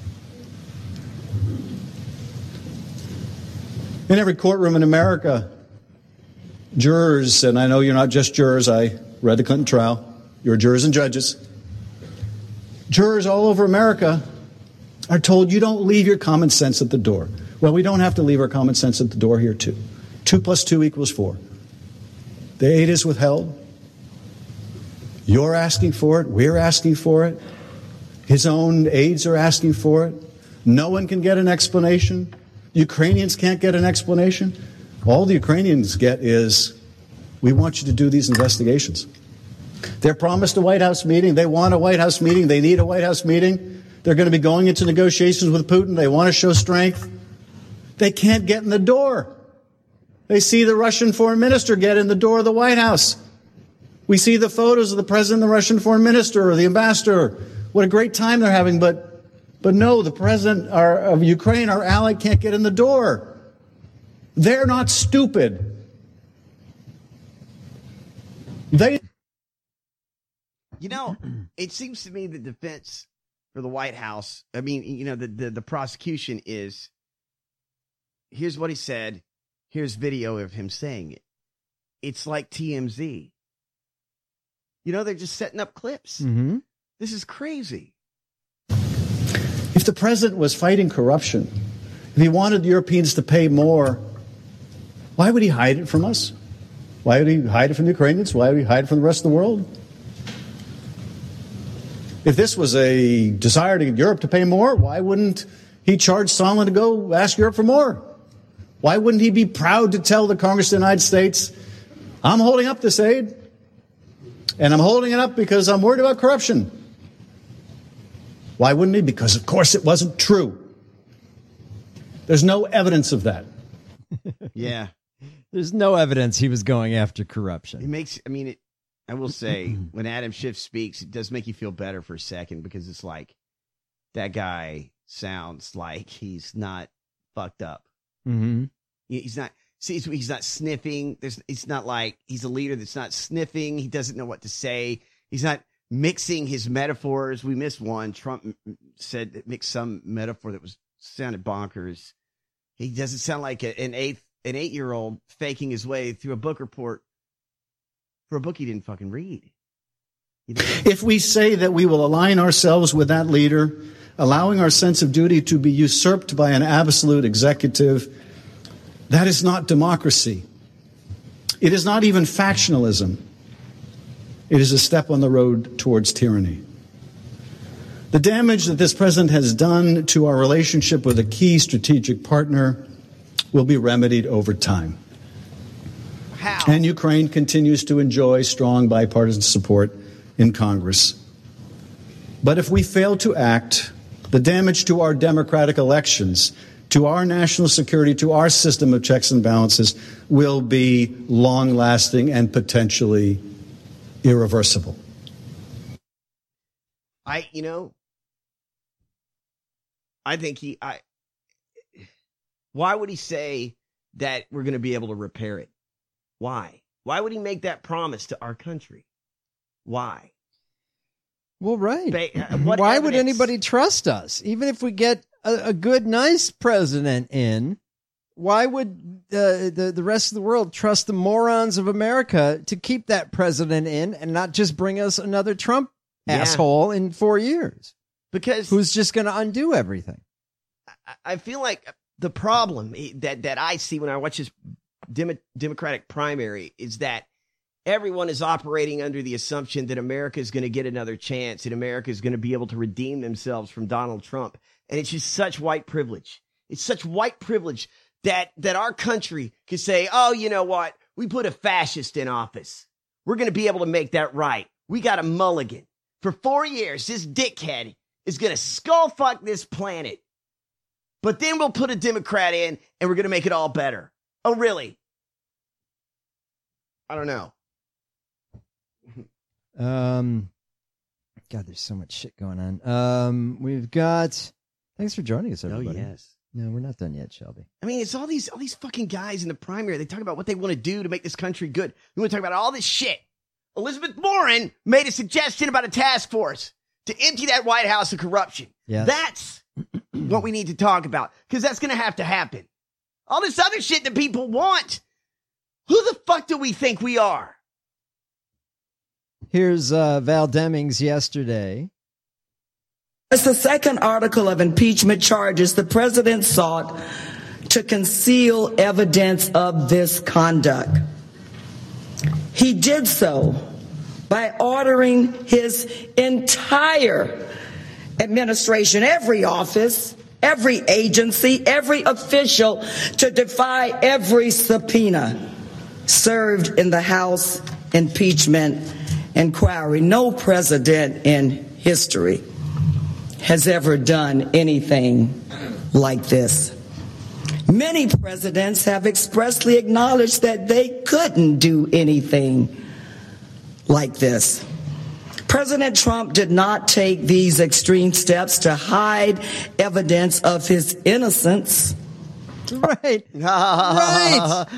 In every courtroom in America, jurors, and I know you're not just jurors, I read the Clinton trial, you're jurors and judges. Jurors all over America are told you don't leave your common sense at the door. Well, we don't have to leave our common sense at the door here, too. Two plus two equals four. The aid is withheld. You're asking for it. We're asking for it. His own aides are asking for it. No one can get an explanation. Ukrainians can't get an explanation. All the Ukrainians get is, we want you to do these investigations. They're promised a White House meeting. They want a White House meeting. They need a White House meeting. They're going to be going into negotiations with Putin. They want to show strength. They can't get in the door. They see the Russian foreign minister get in the door of the White House. We see the photos of the president, the Russian foreign minister, or the ambassador. What a great time they're having. But, but no, the president our, of Ukraine, our ally, can't get in the door. They're not stupid. They. You know, it seems to me the defense for the White House, I mean, you know, the, the, the prosecution is, here's what he said, here's video of him saying it. It's like T M Z. You know, they're just setting up clips. Mm-hmm. This is crazy. If the president was fighting corruption, if he wanted the Europeans to pay more, why would he hide it from us? Why would he hide it from the Ukrainians? Why would he hide it from the rest of the world? If this was a desire to get Europe to pay more, why wouldn't he charge Sondland to go ask Europe for more? Why wouldn't he be proud to tell the Congress of the United States, I'm holding up this aid, and I'm holding it up because I'm worried about corruption? Why wouldn't he? Because, of course, it wasn't true. There's no evidence of that. Yeah. There's no evidence he was going after corruption. It makes, I mean, it, I will say, when Adam Schiff speaks, it does make you feel better for a second, because it's like, that guy sounds like he's not fucked up. Mm-hmm. He- He's not, see, he's- he's not sniffing. There's, it's not like he's a leader that's not sniffing. He doesn't know what to say. He's not mixing his metaphors. We missed one. Trump m- m- said that mixed some metaphor that was sounded bonkers. He doesn't sound like a, an eight, an eight-year-old faking his way through a book report for a book he didn't fucking read. You know? If we say that we will align ourselves with that leader, allowing our sense of duty to be usurped by an absolute executive, that is not democracy. It is not even factionalism. It is a step on the road towards tyranny. The damage that this president has done to our relationship with a key strategic partner will be remedied over time. How? And Ukraine continues to enjoy strong bipartisan support in Congress But if we fail to act, the damage to our democratic elections, to our national security, to our system of checks and balances will be long-lasting and potentially irreversible. I, you know, I think he, I, why would he say that we're going to be able to repair it? Why? Why would he make that promise to our country? Why? Well, right. Ba- what Why would evidence? anybody trust us? Even if we get a, a good, nice president in, why would uh, the, the rest of the world trust the morons of America to keep that president in and not just bring us another Trump Yeah. asshole in four years? Because who's just going to undo everything? I- I feel like the problem that, that I see when I watch this Demo- Democratic primary is that everyone is operating under the assumption that America is going to get another chance and America is going to be able to redeem themselves from Donald Trump. And it's just such white privilege. It's such white privilege that, that our country could say, oh, you know what? We put a fascist in office. We're going to be able to make that right. We got a mulligan. For four years, this dickhead is going to skull fuck this planet. But then we'll put a Democrat in and we're going to make it all better. Oh, really? I don't know. Um, God, there's so much shit going on. Um, we've got. Thanks for joining us, everybody. Oh, yes. No, we're not done yet, Shelby. I mean, it's all these all these fucking guys in the primary. They talk about what they want to do to make this country good. We want to talk about all this shit. Elizabeth Warren made a suggestion about a task force to empty that White House of corruption. Yeah. That's what we need to talk about, because that's going to have to happen. All this other shit that people want. Who the fuck do we think we are? Here's uh, Val Demings yesterday. As the second article of impeachment charges, the president sought to conceal evidence of this conduct. He did so by ordering his entire administration, every office, every agency, every official to defy every subpoena served in the House impeachment inquiry. No president in history has ever done anything like this. Many presidents have expressly acknowledged that they couldn't do anything like this. President Trump did not take these extreme steps to hide evidence of his innocence. Right. Right.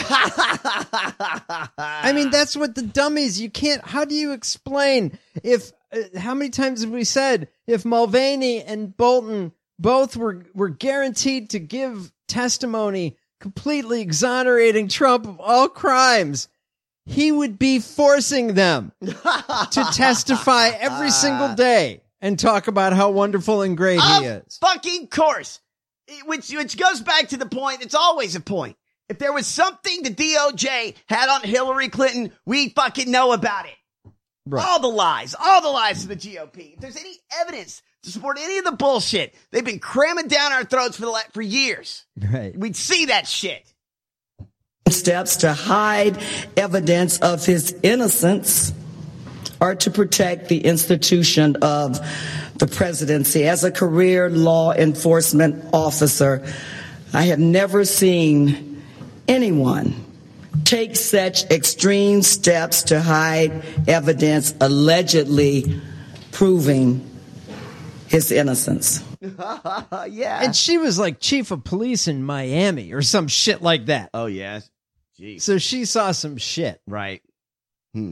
I mean, that's what the dummies, you can't, how do you explain if, uh, how many times have we said, if Mulvaney and Bolton both were, were guaranteed to give testimony completely exonerating Trump of all crimes, he would be forcing them to testify every single day and talk about how wonderful and great he Of is. Fucking course. Which, which goes back to the point, it's always a point. If there was something the D O J had on Hillary Clinton, we fucking know about it. Right. All the lies, all the lies to the G O P. If there's any evidence to support any of the bullshit they've been cramming down our throats for the la- for years, right? We'd see that shit. Steps to hide evidence of his innocence or to protect the institution of the presidency. As a career law enforcement officer, I have never seen anyone take such extreme steps to hide evidence allegedly proving his innocence. Yeah. And she was like chief of police in Miami or some shit like that. Oh, yes. Jeez. So she saw some shit. Right. Hmm.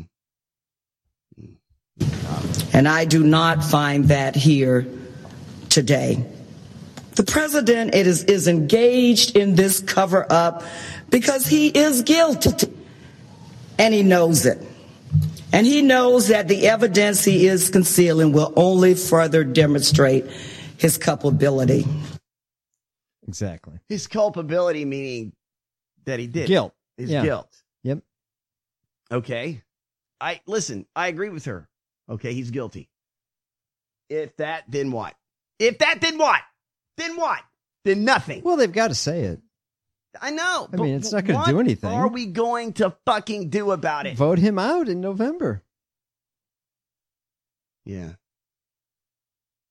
And I do not find that here today. The president is, is engaged in this cover up because he is guilty and he knows it. And he knows that the evidence he is concealing will only further demonstrate his culpability. Exactly. His culpability meaning that he did. Guilt. His Yeah. guilt. Yep. Okay. I listen, I agree with her. Okay, he's guilty. If that, then what? If that, then what? Then what? Then nothing. Well, they've got to say it. I know. I mean, it's not going what to do anything. are we going to fucking do about it? Vote him out in November. Yeah.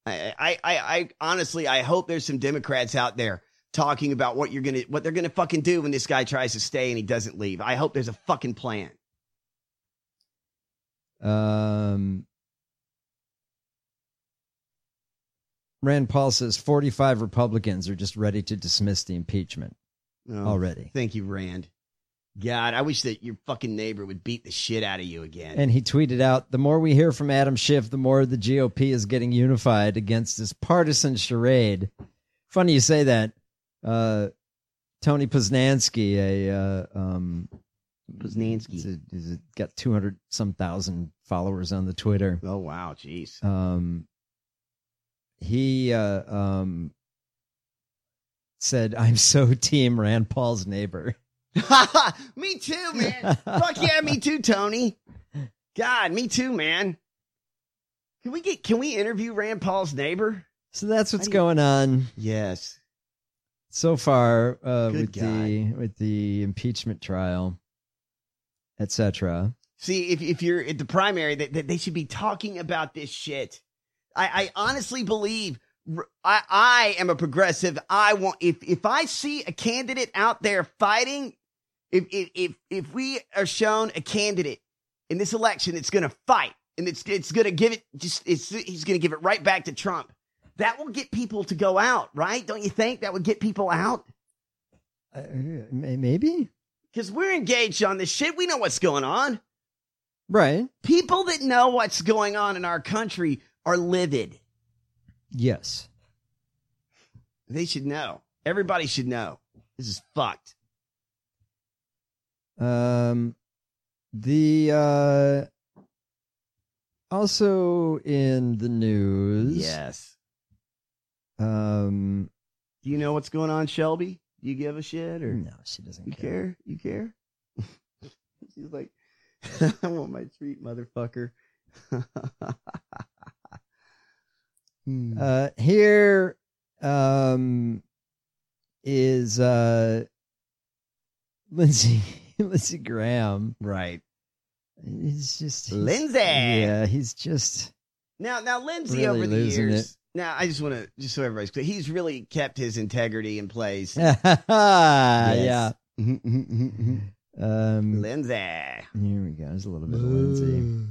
I, I, I, I honestly, I hope there's some Democrats out there talking about what you're gonna, what they're gonna fucking do when this guy tries to stay and he doesn't leave. I hope there's a fucking plan. Um, Rand Paul says forty-five Republicans are just ready to dismiss the impeachment Oh, already. Thank you, Rand. God, I wish that your fucking neighbor would beat the shit out of you again. And he tweeted out, the more we hear from Adam Schiff, the more the G O P is getting unified against this partisan charade. Funny you say that. Uh, Tony Poznansky, a uh, um, Poznansky, he's got two hundred some thousand followers on the Twitter. Oh wow, jeez. Um, he uh, um said, "I'm so team Rand Paul's neighbor." Me too, man. Fuck yeah, me too, Tony. God, me too, man. Can we get? Can we interview Rand Paul's neighbor? So that's what's going on. Yes. So far, uh, Good with the with the impeachment trial, et cetera. See, if if you're at the primary, that, that they should be talking about this shit. I, I honestly believe I I am a progressive. I want if if I see a candidate out there fighting, if if if, if we are shown a candidate in this election that's going to fight and it's it's going to give it just it's he's going to give it right back to Trump. That will get people to go out, right? Don't you think that would get people out? Uh, maybe. Because we're engaged on this shit. We know what's going on. Right. People that know what's going on in our country are livid. Yes. They should know. Everybody should know. This is fucked. Um, the, uh, also in the news. Yes. Um, do you know what's going on, Shelby? Do you give a shit or no? She doesn't. You care. care? You care? She's like, I want my treat, motherfucker. uh, here, um, is uh, Lindsey Lindsey Graham. Right. He's just he's, Lindsey. Yeah, he's just now now Lindsey really over the losing years. it. Now, I just want to, just so everybody's clear, he's really kept his integrity in place. Yeah. um, Lindsey. Here we go. There's a little bit of Lindsey.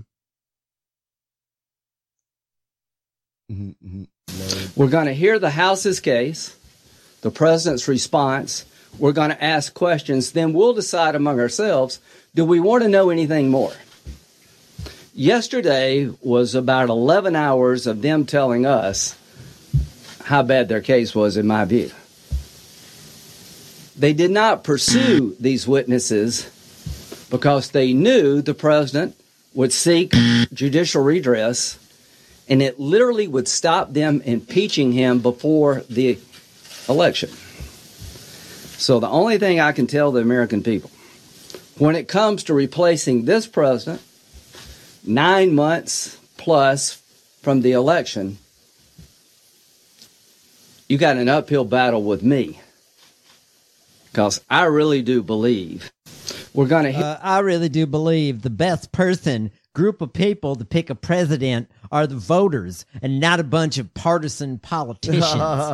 We're going to hear the House's case, the president's response. We're going to ask questions. Then we'll decide among ourselves, do we want to know anything more? Yesterday was about eleven hours of them telling us how bad their case was, in my view. They did not pursue these witnesses because they knew the president would seek judicial redress, and it literally would stop them impeaching him before the election. So the only thing I can tell the American people, when it comes to replacing this president, nine months plus from the election, you got an uphill battle with me. Because I really do believe we're going to... Uh, I really do believe the best person, group of people to pick a president are the voters and not a bunch of partisan politicians.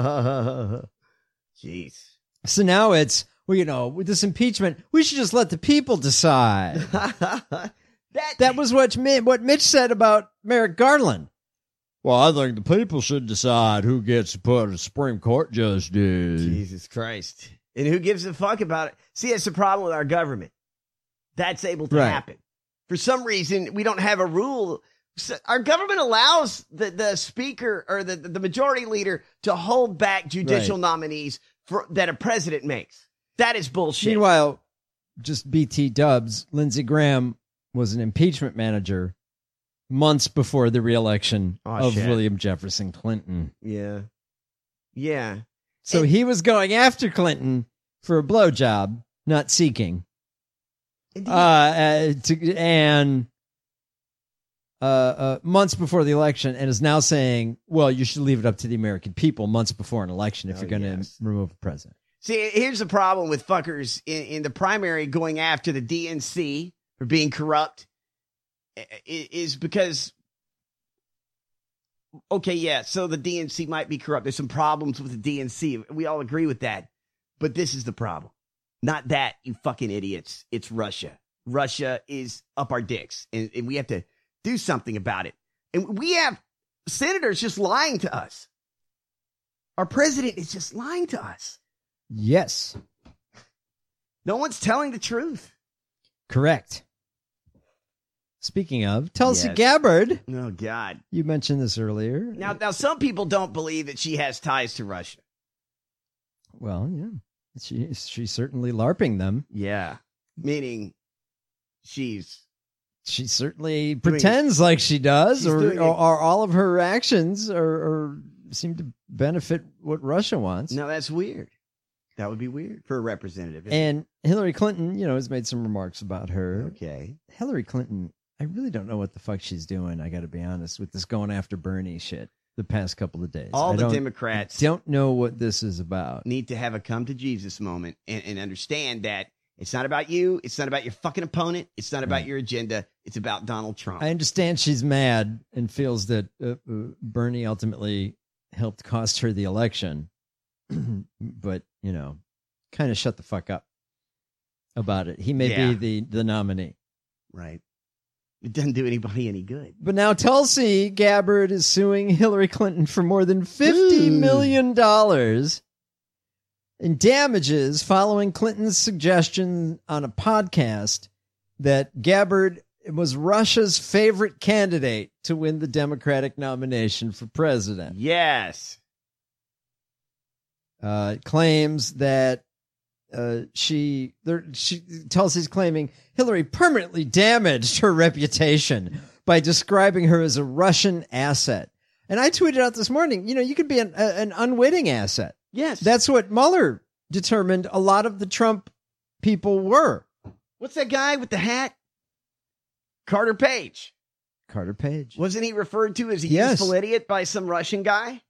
Jeez. So now it's, well, you know, with this impeachment, we should just let the people decide. that, that was what, what Mitch said about Merrick Garland. Well, I think the people should decide who gets to put a Supreme Court justice. Jesus Christ. And who gives a fuck about it? See, it's the problem with our government. That's able to right. happen. For some reason, we don't have a rule. Our government allows the, the speaker or the, the majority leader to hold back judicial right. nominees for, that a president makes. That is bullshit. Meanwhile, just B T dubs, Lindsey Graham was an impeachment manager months before the reelection oh, of shit. William Jefferson Clinton. Yeah. Yeah. So and, he was going after Clinton for a blowjob, not seeking. Uh, uh, to, and uh, uh, months before the election, and is now saying, well, you should leave it up to the American people months before an election if oh, you're going to yes. remove a president. See, here's the problem with fuckers in, in the primary going after the D N C for being corrupt is because okay, yeah, so the D N C might be corrupt. There's some problems with the D N C. We all agree with that. But this is the problem. Not that, you fucking idiots. It's Russia. Russia is up our dicks, and, and we have to do something about it. And we have senators just lying to us. Our president is just lying to us. Yes. No one's telling the truth. Correct. Speaking of, Tulsi Yes. Gabbard. Oh, God. You mentioned this earlier. Now, now, some people don't believe that she has ties to Russia. Well, yeah. She, she's certainly LARPing them. Yeah. Meaning she's... She certainly Doing pretends it. like she does, She's or, doing or, it. or all of her actions are, are seem to benefit what Russia wants. No, that's weird. That would be weird for a representative. isn't And Hillary Clinton, you know, has made some remarks about her. it? Okay. Hillary Clinton, I really don't know what the fuck she's doing, I got to be honest, with this going after Bernie shit the past couple of days. All I the don't- Democrats I don't know what this is about. need to have a come to Jesus moment and, and understand that it's not about you. It's not about your fucking opponent. It's not about your agenda. It's about Donald Trump. I understand she's mad and feels that uh, uh, Bernie ultimately helped cost her the election, but, you know, kind of shut the fuck up about it. He may Yeah. be the, the nominee. Right. It doesn't do anybody any good. But now Tulsi Gabbard is suing Hillary Clinton for more than fifty million dollars in damages following Clinton's suggestion on a podcast that Gabbard was Russia's favorite candidate to win the Democratic nomination for president. Yes. Uh, it claims that uh, she, there, she, Tulsi's claiming Hillary permanently damaged her reputation by describing her as a Russian asset. And I tweeted out this morning, you know, you could be an, a, an unwitting asset. Yes. That's what Mueller determined a lot of the Trump people were. What's that guy with the hat? Carter Page. Carter Page. Wasn't he referred to as a Yes. useful idiot by some Russian guy?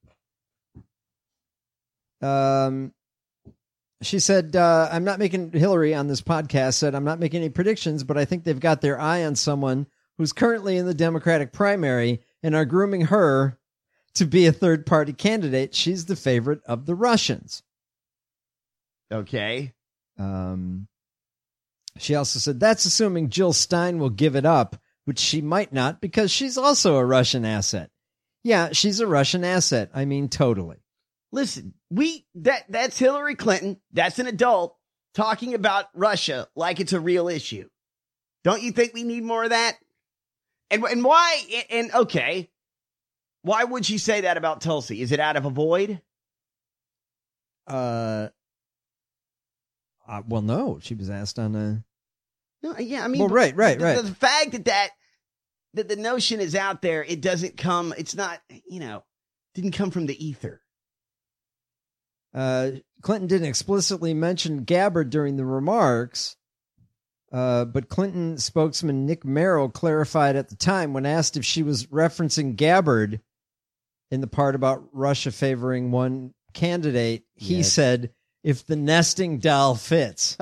Um, she said, uh, I'm not making, Hillary on this podcast said, I'm not making any predictions, but I think they've got their eye on someone who's currently in the Democratic primary and are grooming her to be a third party candidate. She's the favorite of the Russians. Okay. Um, she also said, that's assuming Jill Stein will give it up, which she might not because she's also a Russian asset. Yeah, she's a Russian asset. I mean, totally. Listen, we that that's Hillary Clinton. That's an adult talking about Russia like it's a real issue. Don't you think we need more of that? And and why? And okay, why would she say that about Tulsi? Is it out of a void? Uh, uh well, no, she was asked on a. No, yeah, I mean, Well, right, right, the, right. The, the fact that that that the notion is out there, it doesn't come. It's not, you know, didn't come from the ether. Uh, Clinton didn't explicitly mention Gabbard during the remarks, uh, but Clinton spokesman Nick Merrill clarified at the time when asked if she was referencing Gabbard in the part about Russia favoring one candidate. He Yes. said, if the nesting doll fits.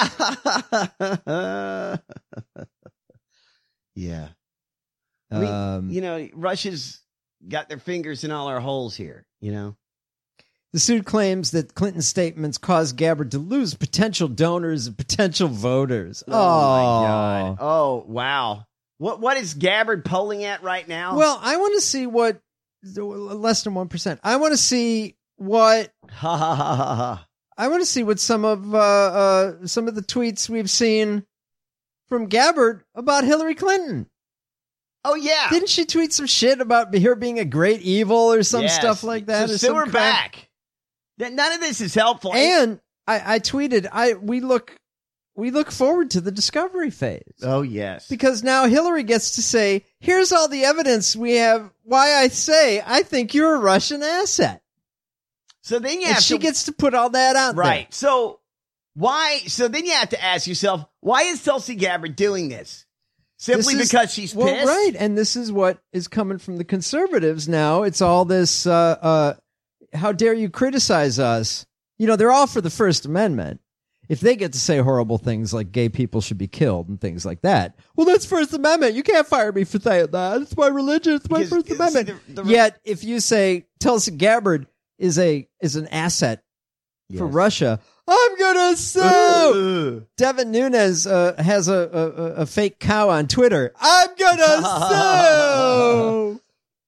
Yeah. I mean, Um, you know, Russia's got their fingers in all our holes here, you know? The suit claims that Clinton's statements caused Gabbard to lose potential donors and potential voters. Oh, my God. Oh, wow. What What is Gabbard polling at right now? Well, I want to see what, less than one percent. I want to see what, ha ha ha ha ha. I want to see what some of, uh, uh, some of the tweets we've seen from Gabbard about Hillary Clinton. Oh, yeah. Didn't she tweet some shit about her being a great evil or some Yes. stuff like that? So or sue some her crap? back. That none of this is helpful. And I, I tweeted, I, we look, we look forward to the discovery phase. Oh, yes. Because now Hillary gets to say, here's all the evidence we have why I say I think you're a Russian asset. So then you And have she to, gets to put all that out right. So why? So then you have to ask yourself, why is Tulsi Gabbard doing this? there. Simply This is- because she's well, pissed? right. And this is what is coming from the conservatives now. It's all this, uh, uh, how dare you criticize us? You know, they're all for the First Amendment. if they get to say horrible things like gay people should be killed and things like that, well, that's First Amendment. You can't fire me for saying that. It's my religion. It's my First Amendment. See, the, the, Yet, if you say Tulsi Gabbard is a is an asset yes. for Russia, I'm gonna sue. Devin Nunes uh, has a, a a fake cow on Twitter. I'm gonna sue.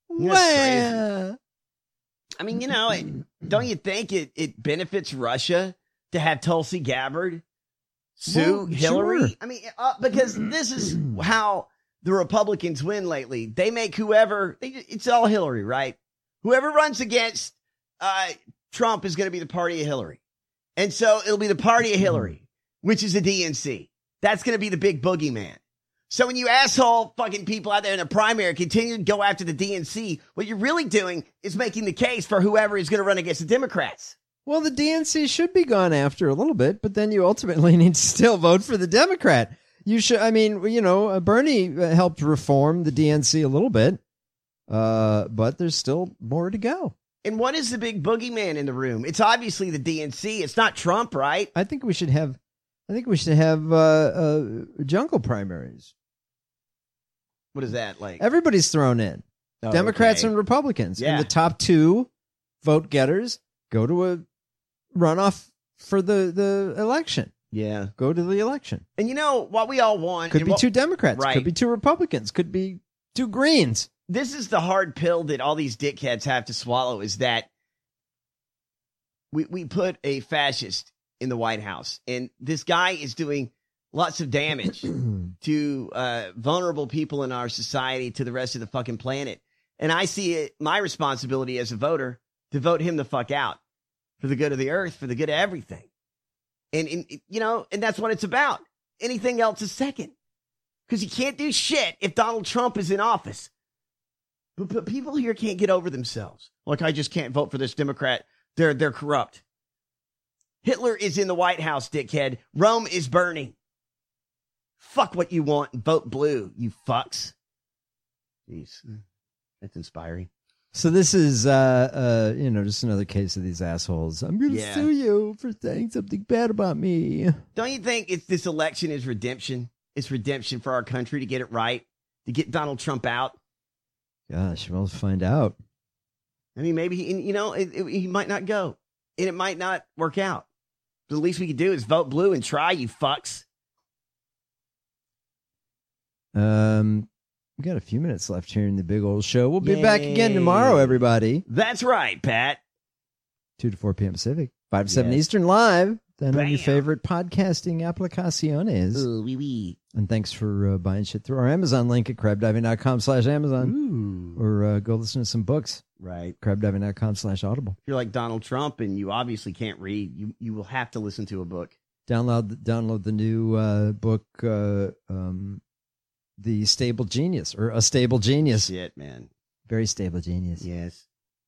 Wow. I mean, you know, it, don't you think it, it benefits Russia to have Tulsi Gabbard sue well, Hillary? Sure. I mean, uh, because this is how the Republicans win lately. They make whoever, they, it's all Hillary, right? Whoever runs against uh, Trump is going to be the party of Hillary. And so it'll be the party of Hillary, which is the D N C. That's going to be the big boogeyman. So when you asshole fucking people out there in the primary continue to go after the D N C, what you're really doing is making the case for whoever is going to run against the Democrats. Well, the D N C should be gone after a little bit, but then you ultimately need to still vote for the Democrat. You should, I mean, you know, Bernie helped reform the D N C a little bit, uh, but there's still more to go. And what is the big boogeyman in the room? It's obviously the D N C. It's not Trump, right? I think we should have, I think we should have uh, uh, jungle primaries. What is that like? Everybody's thrown in. Oh, Democrats okay. and Republicans. Yeah. And the top two vote getters go to a runoff for the, the election. Yeah. Go to the election. And you know what we all want? Could be what, two Democrats. Right. Could be two Republicans. Could be two Greens. This is the hard pill that all these dickheads have to swallow is that we, we put a fascist in the White House. And this guy is doing lots of damage to uh, vulnerable people in our society, to the rest of the fucking planet. And I see it, my responsibility as a voter to vote him the fuck out for the good of the earth, for the good of everything. And, and you know, and that's what it's about. Anything else is second. Because you can't do shit if Donald Trump is in office. But, but people here can't get over themselves. Like, I just can't vote for this Democrat. They're, they're corrupt. Hitler is in the White House, dickhead. Rome is burning. Fuck what you want and vote blue, you fucks. Jeez, that's inspiring. So this is, uh, uh, you know, just another case of these assholes. I'm going to Yeah. sue you for saying something bad about me. Don't you think it's this election is redemption? It's redemption for our country to get it right, to get Donald Trump out. Gosh, well, let's find out. I mean, maybe, he, you know, it, it, he might not go, and it might not work out. But the least we could do is vote blue and try, you fucks. Um, we got a few minutes left here in the big old show. We'll be Yay. back again tomorrow, everybody. That's right, Pat. two to four p.m. Pacific, five to seven Yes. Eastern live. Then on Bam. your favorite podcasting aplicaciones. Ooh, wee wee. And thanks for uh, buying shit through our Amazon link at crabdiving.com slash Amazon. Ooh. Or uh, go listen to some books. Right. crabdiving.com slash Audible. If you're like Donald Trump and you obviously can't read, you, you will have to listen to a book. Download, download the new uh, book, uh, um, The Stable Genius, or A Stable Genius. Shit, man. Very stable genius. Yes.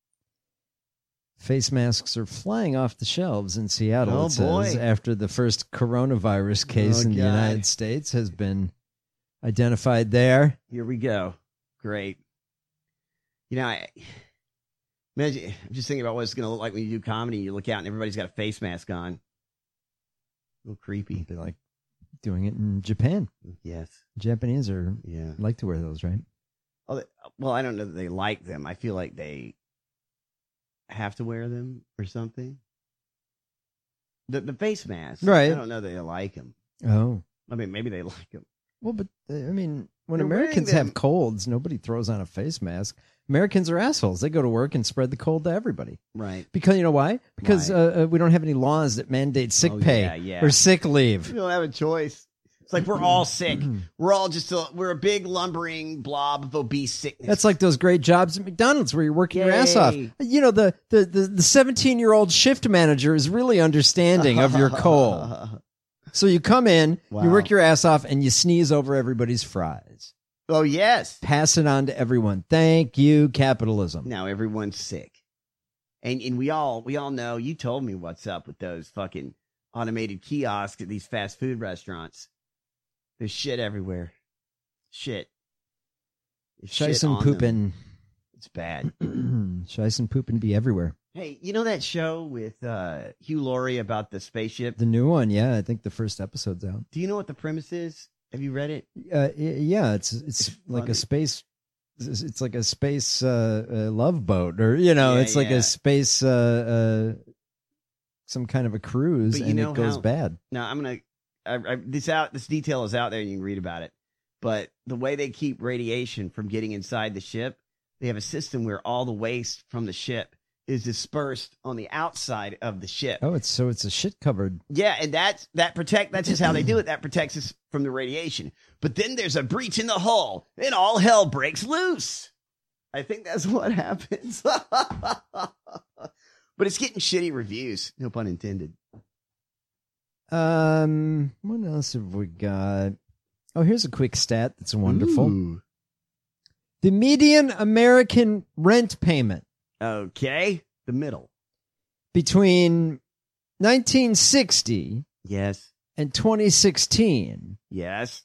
Face masks are flying off the shelves in Seattle, Oh, it says, boy. after the first coronavirus case Oh, in the God. United States has been identified there. Here we go. Great. You know, I, imagine, I'm just thinking about what it's going to look like when you do comedy. You look out and everybody's got a face mask on. A little creepy. It'd be like doing it in Japan. Yes. Japanese are Yeah. like to wear those, right? Oh, they, well, I don't know that they like them. I feel like they have to wear them or something. The the face masks. Right. I don't know that they like them. Oh. I mean, maybe they like them. Well, but, uh, I mean, when They're wearing Americans them- have colds, nobody throws on a face mask. Americans are assholes. They go to work and spread the cold to everybody. Right. Because, you know why? Because Why? uh, uh, we don't have any laws that mandate sick Oh, pay yeah, yeah. or sick leave. We don't have a choice. It's like we're all sick. We're all just a, we're a big lumbering blob of obese sickness. That's like those great jobs at McDonald's where you're working your ass off. Yay. You know, the the the the seventeen-year-old shift manager is really understanding of your cold. So you come in, Wow. you work your ass off, and you sneeze over everybody's fries. Oh, yes. Pass it on to everyone. Thank you, capitalism. Now everyone's sick. And and we all we all know, you told me what's up with those fucking automated kiosks at these fast food restaurants. There's shit everywhere. Shit. There's shit Shice and on them. poopin'. It's bad. Shice and poopin' be everywhere. Hey, you know that show with uh, Hugh Laurie about the spaceship? The new one, yeah. I think the first episode's out. Do you know what the premise is? Have you read it? Uh, yeah, it's it's, it's like a space. It's like a space uh, uh, love boat, or you know, Yeah, it's like yeah. a space, uh, uh, some kind of a cruise, But you and know it goes how- bad. No, I'm gonna. I, I, this out. This detail is out there. You can read about it. But the way they keep radiation from getting inside the ship, they have a system where all the waste from the ship is dispersed on the outside of the ship. Oh, it's so it's a shit covered. Yeah, and that's that protect. That's just how they do it. That protects us from the radiation. But then there's a breach in the hull, and all hell breaks loose. I think that's what happens. But it's getting shitty reviews. No pun intended. Um, what else have we got? Oh, here's a quick stat that's wonderful. Ooh. The median American rent payment. Okay, the middle. Between nineteen sixty Yes. and twenty sixteen Yes.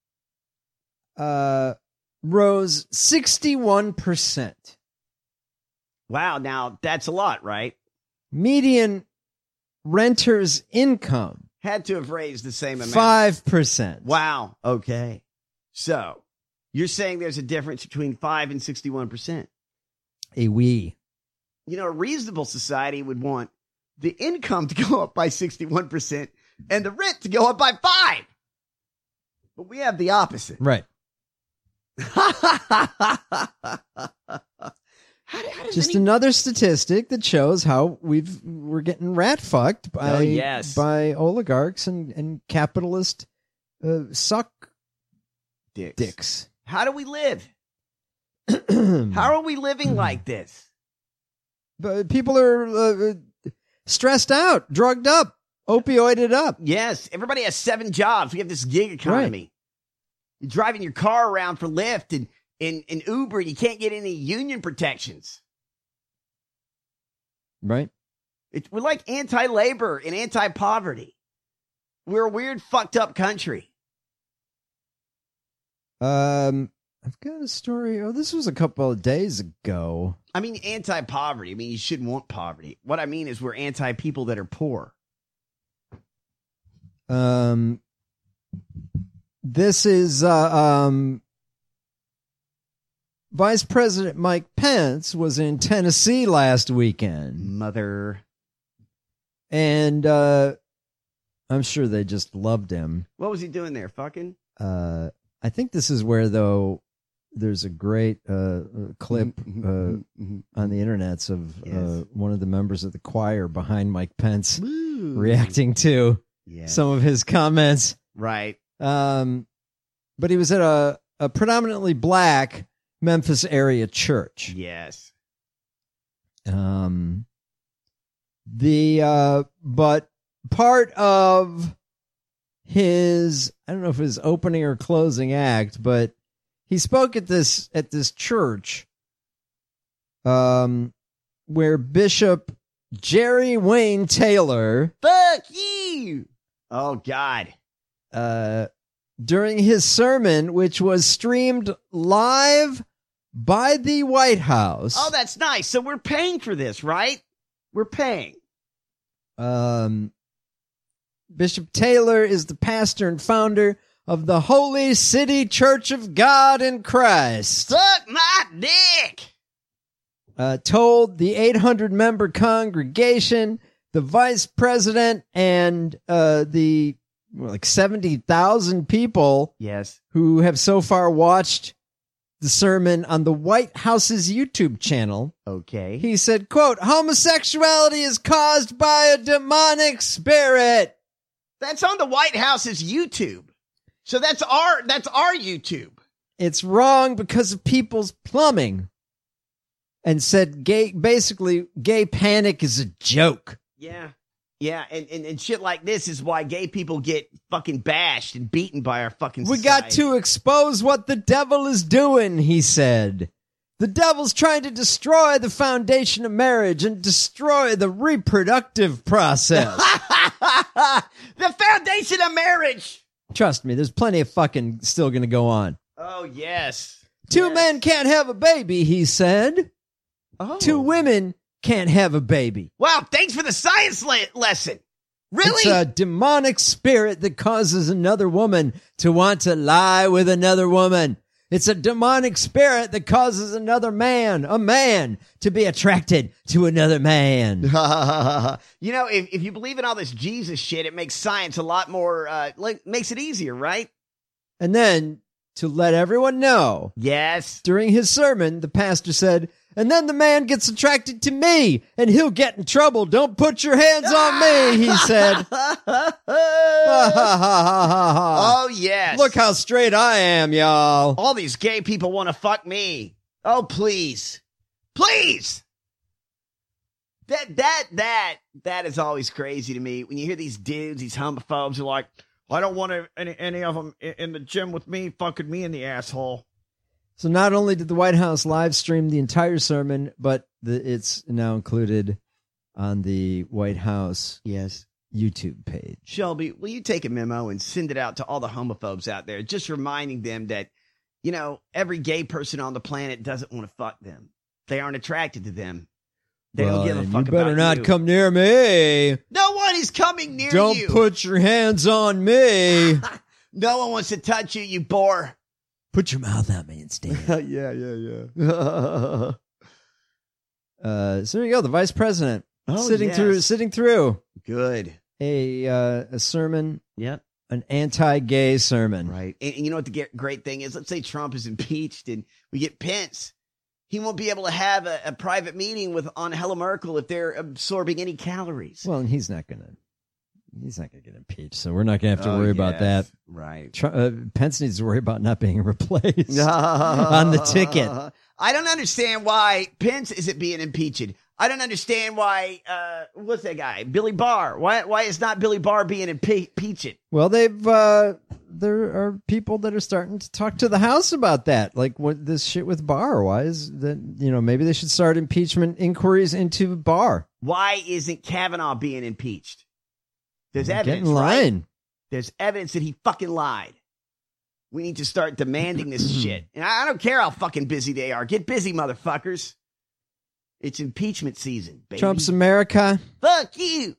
uh, rose sixty-one percent. Wow, now that's a lot, right? Median renter's income, Had to have raised the same amount. five percent. Wow. Okay. So you're saying there's a difference between five and sixty-one percent. A wee. You know, a reasonable society would want the income to go up by sixty-one percent and the rent to go up by five. But we have the opposite. Right. Just any- another statistic that shows how we've we're getting rat fucked by Oh, yes. by oligarchs and and capitalist uh, suck Dicks. dicks. How do we live? How are we living like this? But people are uh, stressed out, drugged up, opioided up. Yes, everybody has seven jobs. We have this gig economy. You're driving your car around for Lyft and, and, and Uber, and you can't get any union protections. Right. It, we're like anti-labor and anti-poverty. We're a weird, fucked up country. Um, I've got a story. Oh, this was a couple of days ago. I mean, anti-poverty. I mean, you shouldn't want poverty. What I mean is we're anti-people that are poor. Um, this is uh, um, Vice President Mike Pence was in Tennessee last weekend. Mother. And uh, I'm sure they just loved him. What was he doing there? Fucking? Uh, I think this is where, though, there's a great uh, clip uh, on the internets of Yes. uh, one of the members of the choir behind Mike Pence reacting to Yes. some of his comments. Right. Um, but he was at a, a predominantly black Memphis area church. Yes. Um, the uh, but part of his, I don't know if it was opening or closing act, but he spoke at this at this church, um, where Bishop Jerry Wayne Taylor, Fuck you. Oh, God. uh, during his sermon, which was streamed live by the White House. Oh, that's nice. So we're paying for this, right? We're paying. Um, Bishop Taylor is the pastor and founder of the Holy City Church of God in Christ. Suck my dick. Uh, told the eight hundred member congregation, the vice president, and uh, the well, like seventy thousand people Yes. who have so far watched the sermon on the White House's YouTube channel. Okay. He said, quote, homosexuality is caused by a demonic spirit. That's on the White House's YouTube. So that's our that's our YouTube. It's wrong because of people's plumbing. And said gay, basically, gay panic is a joke. Yeah. Yeah, and, and, and shit like this is why gay people get fucking bashed and beaten by our fucking We society. got to expose what the devil is doing, he said. The devil's trying to destroy the foundation of marriage and destroy the reproductive process. The foundation of marriage. Trust me, there's plenty of fucking still going to go on. Oh, yes. Two men can't have a baby, he said. Oh. Two women can't have a baby. Wow, thanks for the science le- lesson. Really? It's a demonic spirit that causes another woman to want to lie with another woman. It's a demonic spirit that causes another man, a man, to be attracted to another man. You know, if, if you believe in all this Jesus shit, it makes science a lot more, uh, like, makes it easier, right? And then, to let everyone know, yes, during his sermon, the pastor said, and then the man gets attracted to me, and he'll get in trouble. Don't put your hands on me, he said. Oh, yes. Look how straight I am, y'all. All these gay people want to fuck me. Oh, please. Please. That, that, that, that is always crazy to me. When you hear these dudes, these homophobes are like, I don't want any, any of them in the gym with me, fucking me in the asshole. So not only did the White House live stream the entire sermon, but the, it's now included on the White House yes YouTube page. Shelby, will you take a memo and send it out to all the homophobes out there, just reminding them that, you know, every gay person on the planet doesn't want to fuck them. They aren't attracted to them. They well, don't give a fuck you better about not you. come near me. No one is coming near don't you. Don't put your hands on me. No one wants to touch you, you bore. Put your mouth on me instead. yeah, yeah, yeah. uh, so there you go. The vice president oh, sitting yes. through, sitting through good a uh, a sermon. Yep, an anti-gay sermon. Right. And, and you know what the great thing is? Let's say Trump is impeached and we get Pence. He won't be able to have a, a private meeting with Angela Merkel if they're absorbing any calories. Well, and he's not gonna. He's not going to get impeached, so we're not going to have to oh, worry yes. about that. Right. Tr- uh, Pence needs to worry about not being replaced on the ticket. I don't understand why Pence isn't being impeached. I don't understand why, uh, what's that guy? Billy Barr. Why Why is not Billy Barr being impe- impeached? Well, they've, uh, there are people that are starting to talk to the House about that. Like, what this shit with Barr. Why is that, you know, maybe they should start impeachment inquiries into Barr. Why isn't Kavanaugh being impeached? There's Get evidence, in line. right? There's evidence that he fucking lied. We need to start demanding this shit. And I don't care how fucking busy they are. Get busy, motherfuckers. It's impeachment season, baby. Trump's America. Fuck you.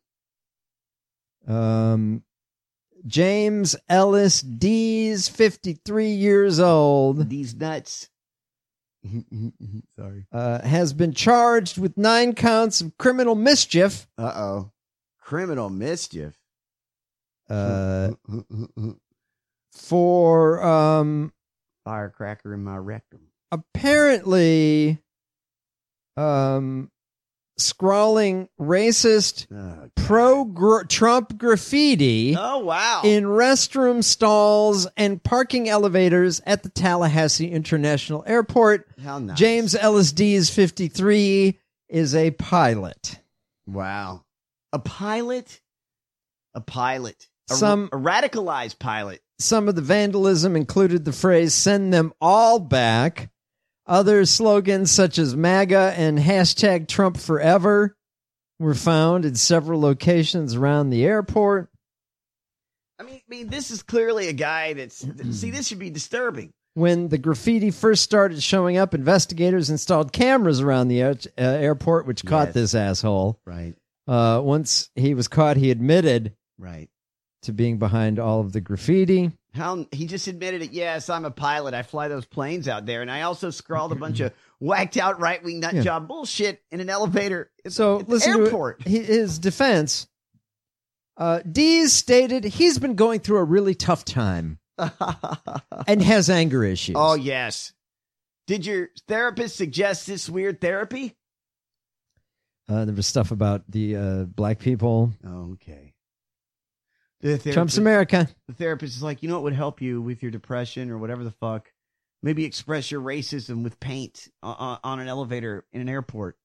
Um, James Ellis Dees, fifty-three years old. These nuts. Sorry. Uh, has been charged with nine counts of criminal mischief. Uh-oh. Criminal mischief. Uh, for um, firecracker in my rectum. Apparently, um, scrawling racist oh, pro-Trump graffiti. Oh wow! In restroom stalls and parking elevators at the Tallahassee International Airport. How nice. James Ellis Dees, fifty-three, is a pilot. Wow, a pilot, a pilot. A, Some a radicalized pilot. Some of the vandalism included the phrase "send them all back." Other slogans such as MAGA and hashtag Trump forever were found in several locations around the airport. I mean, I mean, this is clearly a guy that's, see, this should be disturbing. When the graffiti first started showing up, investigators installed cameras around the uh, airport, which caught Yes. this asshole. Right. Uh, once he was caught, he admitted Right. to being behind all of the graffiti. How he just admitted it. Yes, I'm a pilot. I fly those planes out there, and I also scrawled a bunch of whacked out right wing nut Yeah. job bullshit in an elevator. At So the, at the listen airport. to his defense. Uh, Dees stated he's been going through a really tough time and has anger issues. Oh yes. Did your therapist suggest this weird therapy? Uh, there was stuff about the uh, black people. Oh, okay. The Trump's therapist- America. The therapist is like, you know what would help you with your depression or whatever the fuck? Maybe express your racism with paint on, on an elevator in an airport.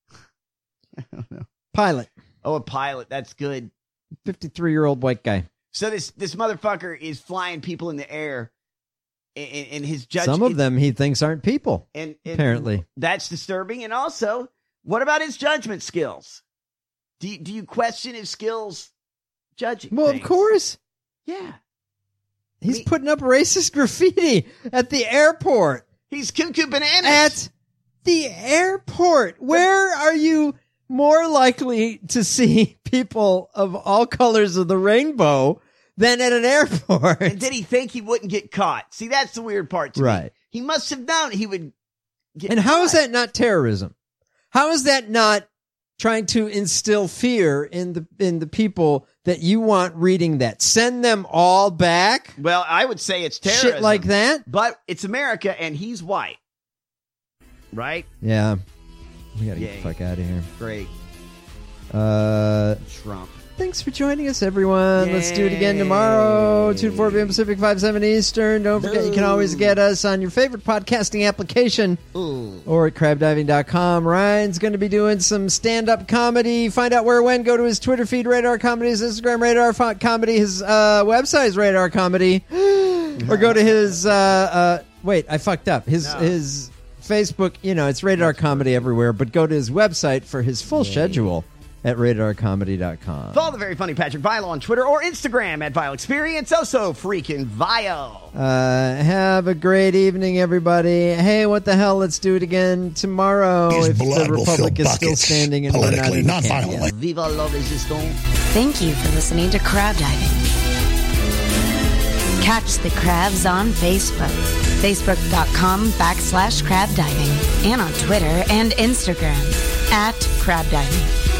I don't know. Pilot. Oh, a pilot. That's good. fifty-three-year-old white guy. So this this motherfucker is flying people in the air, and, and his judge. Some of them he thinks aren't people, and, and apparently. that's disturbing. And also, what about his judgment skills? Do you, do you question his skills judging? Well, things? of course. Yeah. He's putting up racist graffiti at the airport. He's cuckoo bananas. At the airport. Where are you more likely to see people of all colors of the rainbow than at an airport. And did he think he wouldn't get caught? See, that's the weird part to Right. me. He must have known he would get And how caught. is that not terrorism? How is that not trying to instill fear in the in the people that you want reading that? Send them all back? Well, I would say it's terrorism. Shit like that? But it's America, and he's white. Right? Yeah. We gotta Yay. get the fuck out of here. Great. Uh, Trump. Thanks for joining us, everyone. Let's do it again tomorrow, two to four p.m. Pacific, five to seven Eastern. Don't forget, you can always get us on your favorite podcasting application or at crab diving dot com. Ryan's going to be doing some stand-up comedy. Find out where, when. Go to his Twitter feed, Radar Comedy, his Instagram, Radar Fo- Comedy, his uh, website is Radar Comedy. Or go to his, uh, uh, wait, I fucked up. His, No. his Facebook, you know, it's Radar Comedy everywhere, but go to his website for his full schedule at radar comedy dot com. Follow the very funny Patrick Vile on Twitter or Instagram at Vile Experience. Also, freaking Vile. Uh, have a great evening, everybody. Hey, what the hell? Let's do it again tomorrow His if blood the will Republic fill is still buckets, standing and we're not politically, in the not camp violently. yet. Viva la resistance. Thank you for listening to Crab Diving. Catch the crabs on Facebook. Facebook.com backslash crab diving. And on Twitter and Instagram at crab diving.